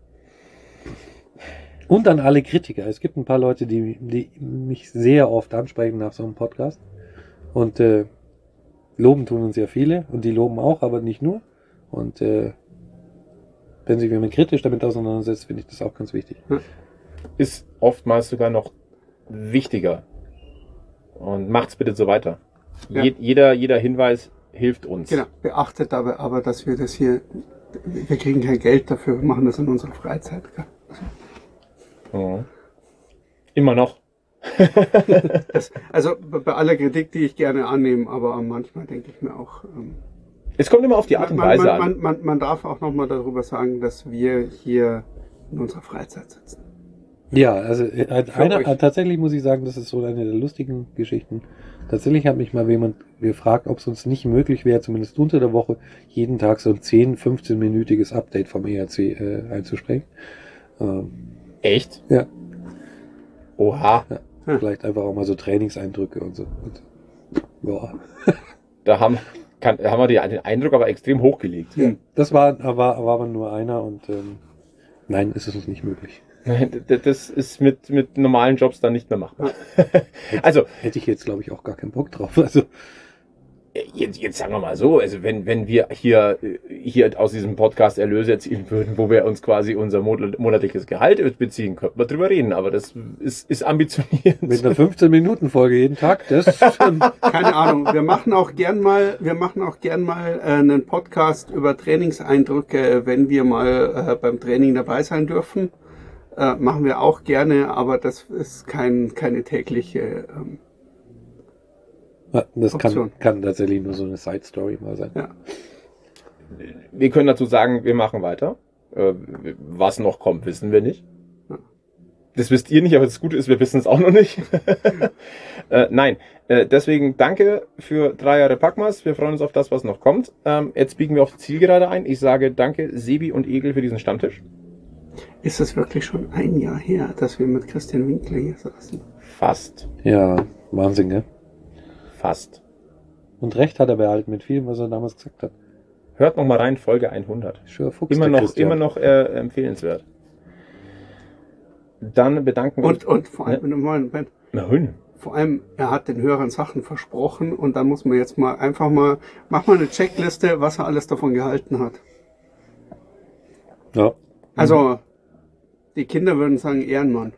Und an alle Kritiker. Es gibt ein paar Leute, die mich sehr oft ansprechen nach so einem Podcast. Und loben tun uns ja viele. Und die loben auch, aber nicht nur. Und wenn sich jemand kritisch damit auseinandersetzt, finde ich das auch ganz wichtig. Ist oftmals sogar noch wichtiger. Und macht's bitte so weiter. Ja. Jeder Hinweis hilft uns. Genau. Beachtet aber, dass wir das hier, wir kriegen kein Geld dafür, wir machen das in unserer Freizeit. Ja. Immer noch. Also bei aller Kritik, die ich gerne annehme, aber manchmal denke ich mir auch, es kommt immer auf die Art und Weise an. Man darf auch nochmal darüber sagen, dass wir hier in unserer Freizeit sitzen. Ja, also tatsächlich muss ich sagen, das ist so eine der lustigen Geschichten. Tatsächlich hat mich mal jemand gefragt, ob es uns nicht möglich wäre, zumindest unter der Woche, jeden Tag so ein 10-15-minütiges Update vom ERC einzusprechen. Echt? Ja. Oha. Ja. Vielleicht einfach auch mal so Trainingseindrücke und so. Und, ja. Da haben wir den Eindruck aber extrem hochgelegt. Ja. Das war aber nur einer und nein, ist es uns nicht möglich. Nein, das ist mit normalen Jobs dann nicht mehr machbar. Also hätte ich jetzt, glaube ich, auch gar keinen Bock drauf. Also jetzt sagen wir mal so, also wenn wir hier aus diesem Podcast Erlöse erzielen würden, wo wir uns quasi unser monatliches Gehalt beziehen, könnten wir drüber reden, aber das ist ambitioniert. Mit einer 15-Minuten-Folge jeden Tag, das schon. Keine Ahnung, wir machen auch gern mal einen Podcast über Trainingseindrücke, wenn wir mal beim Training dabei sein dürfen. Machen wir auch gerne, aber das ist keine tägliche das kann tatsächlich nur so eine Side-Story mal sein. Ja. Wir können dazu sagen, wir machen weiter. Was noch kommt, wissen wir nicht. Das wisst ihr nicht, aber das Gute ist, wir wissen es auch noch nicht. Nein, deswegen danke für 3 Jahre Packmas. Wir freuen uns auf das, was noch kommt. Jetzt biegen wir auf die Zielgerade ein. Ich sage danke Sebi und Egel für diesen Stammtisch. Ist es wirklich schon ein Jahr her, dass wir mit Christian Winkler hier saßen? Fast. Ja, Wahnsinn, ne? Fast. Und recht hat er behalten mit vielem, was er damals gesagt hat. Hört noch mal rein, Folge 100. Schöner Fuchs, immer noch empfehlenswert. Dann bedanken wir uns. Und vor allem, vor allem, er hat den Hörern Sachen versprochen und dann muss man jetzt mach mal eine Checkliste, was er alles davon gehalten hat. Ja. Also, die Kinder würden sagen, Ehrenmann.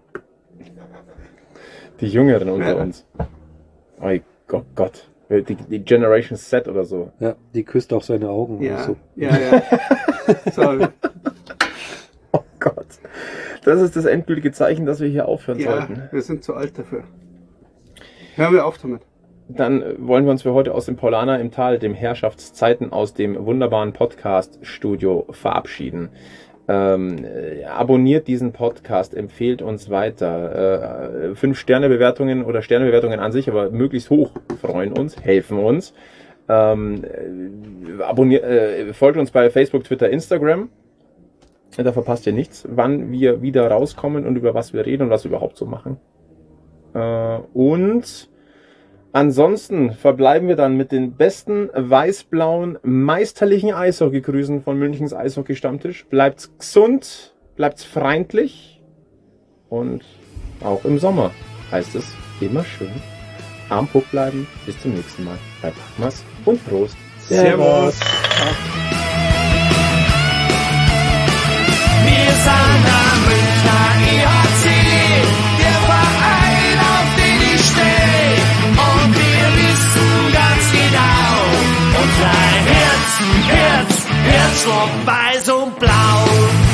Die Jüngeren unter uns. Oh Gott. Die Generation Z oder so. Ja, die küsst auch seine Augen. Ja, und so. ja. Sorry. Oh Gott. Das ist das endgültige Zeichen, dass wir hier aufhören Ja, sollten. wir sind zu alt dafür. Hören wir auf damit. dann wollen wir uns für heute aus dem Paulaner im Tal, dem Herrschaftszeiten, aus dem wunderbaren Podcast-Studio verabschieden. Abonniert diesen Podcast, empfehlt uns weiter. 5-Sterne-Bewertungen oder Sternebewertungen an sich, aber möglichst hoch freuen uns, helfen uns. Folgt uns bei Facebook, Twitter, Instagram. Da verpasst ihr nichts, wann wir wieder rauskommen und über was wir reden und was wir überhaupt so machen. Und ansonsten verbleiben wir dann mit den besten weiß-blauen meisterlichen Eishockey-Grüßen von Münchens Eishockey-Stammtisch. Bleibt's gesund, bleibt's freundlich und auch im Sommer heißt es immer schön am Puck bleiben. Bis zum nächsten Mal bei Packmas und Prost. Servus. Wir sind der Münchner EHC, der Verein, auf den ich stehe. Und wir wissen ganz genau, unser Herz schlägt weiß und blau.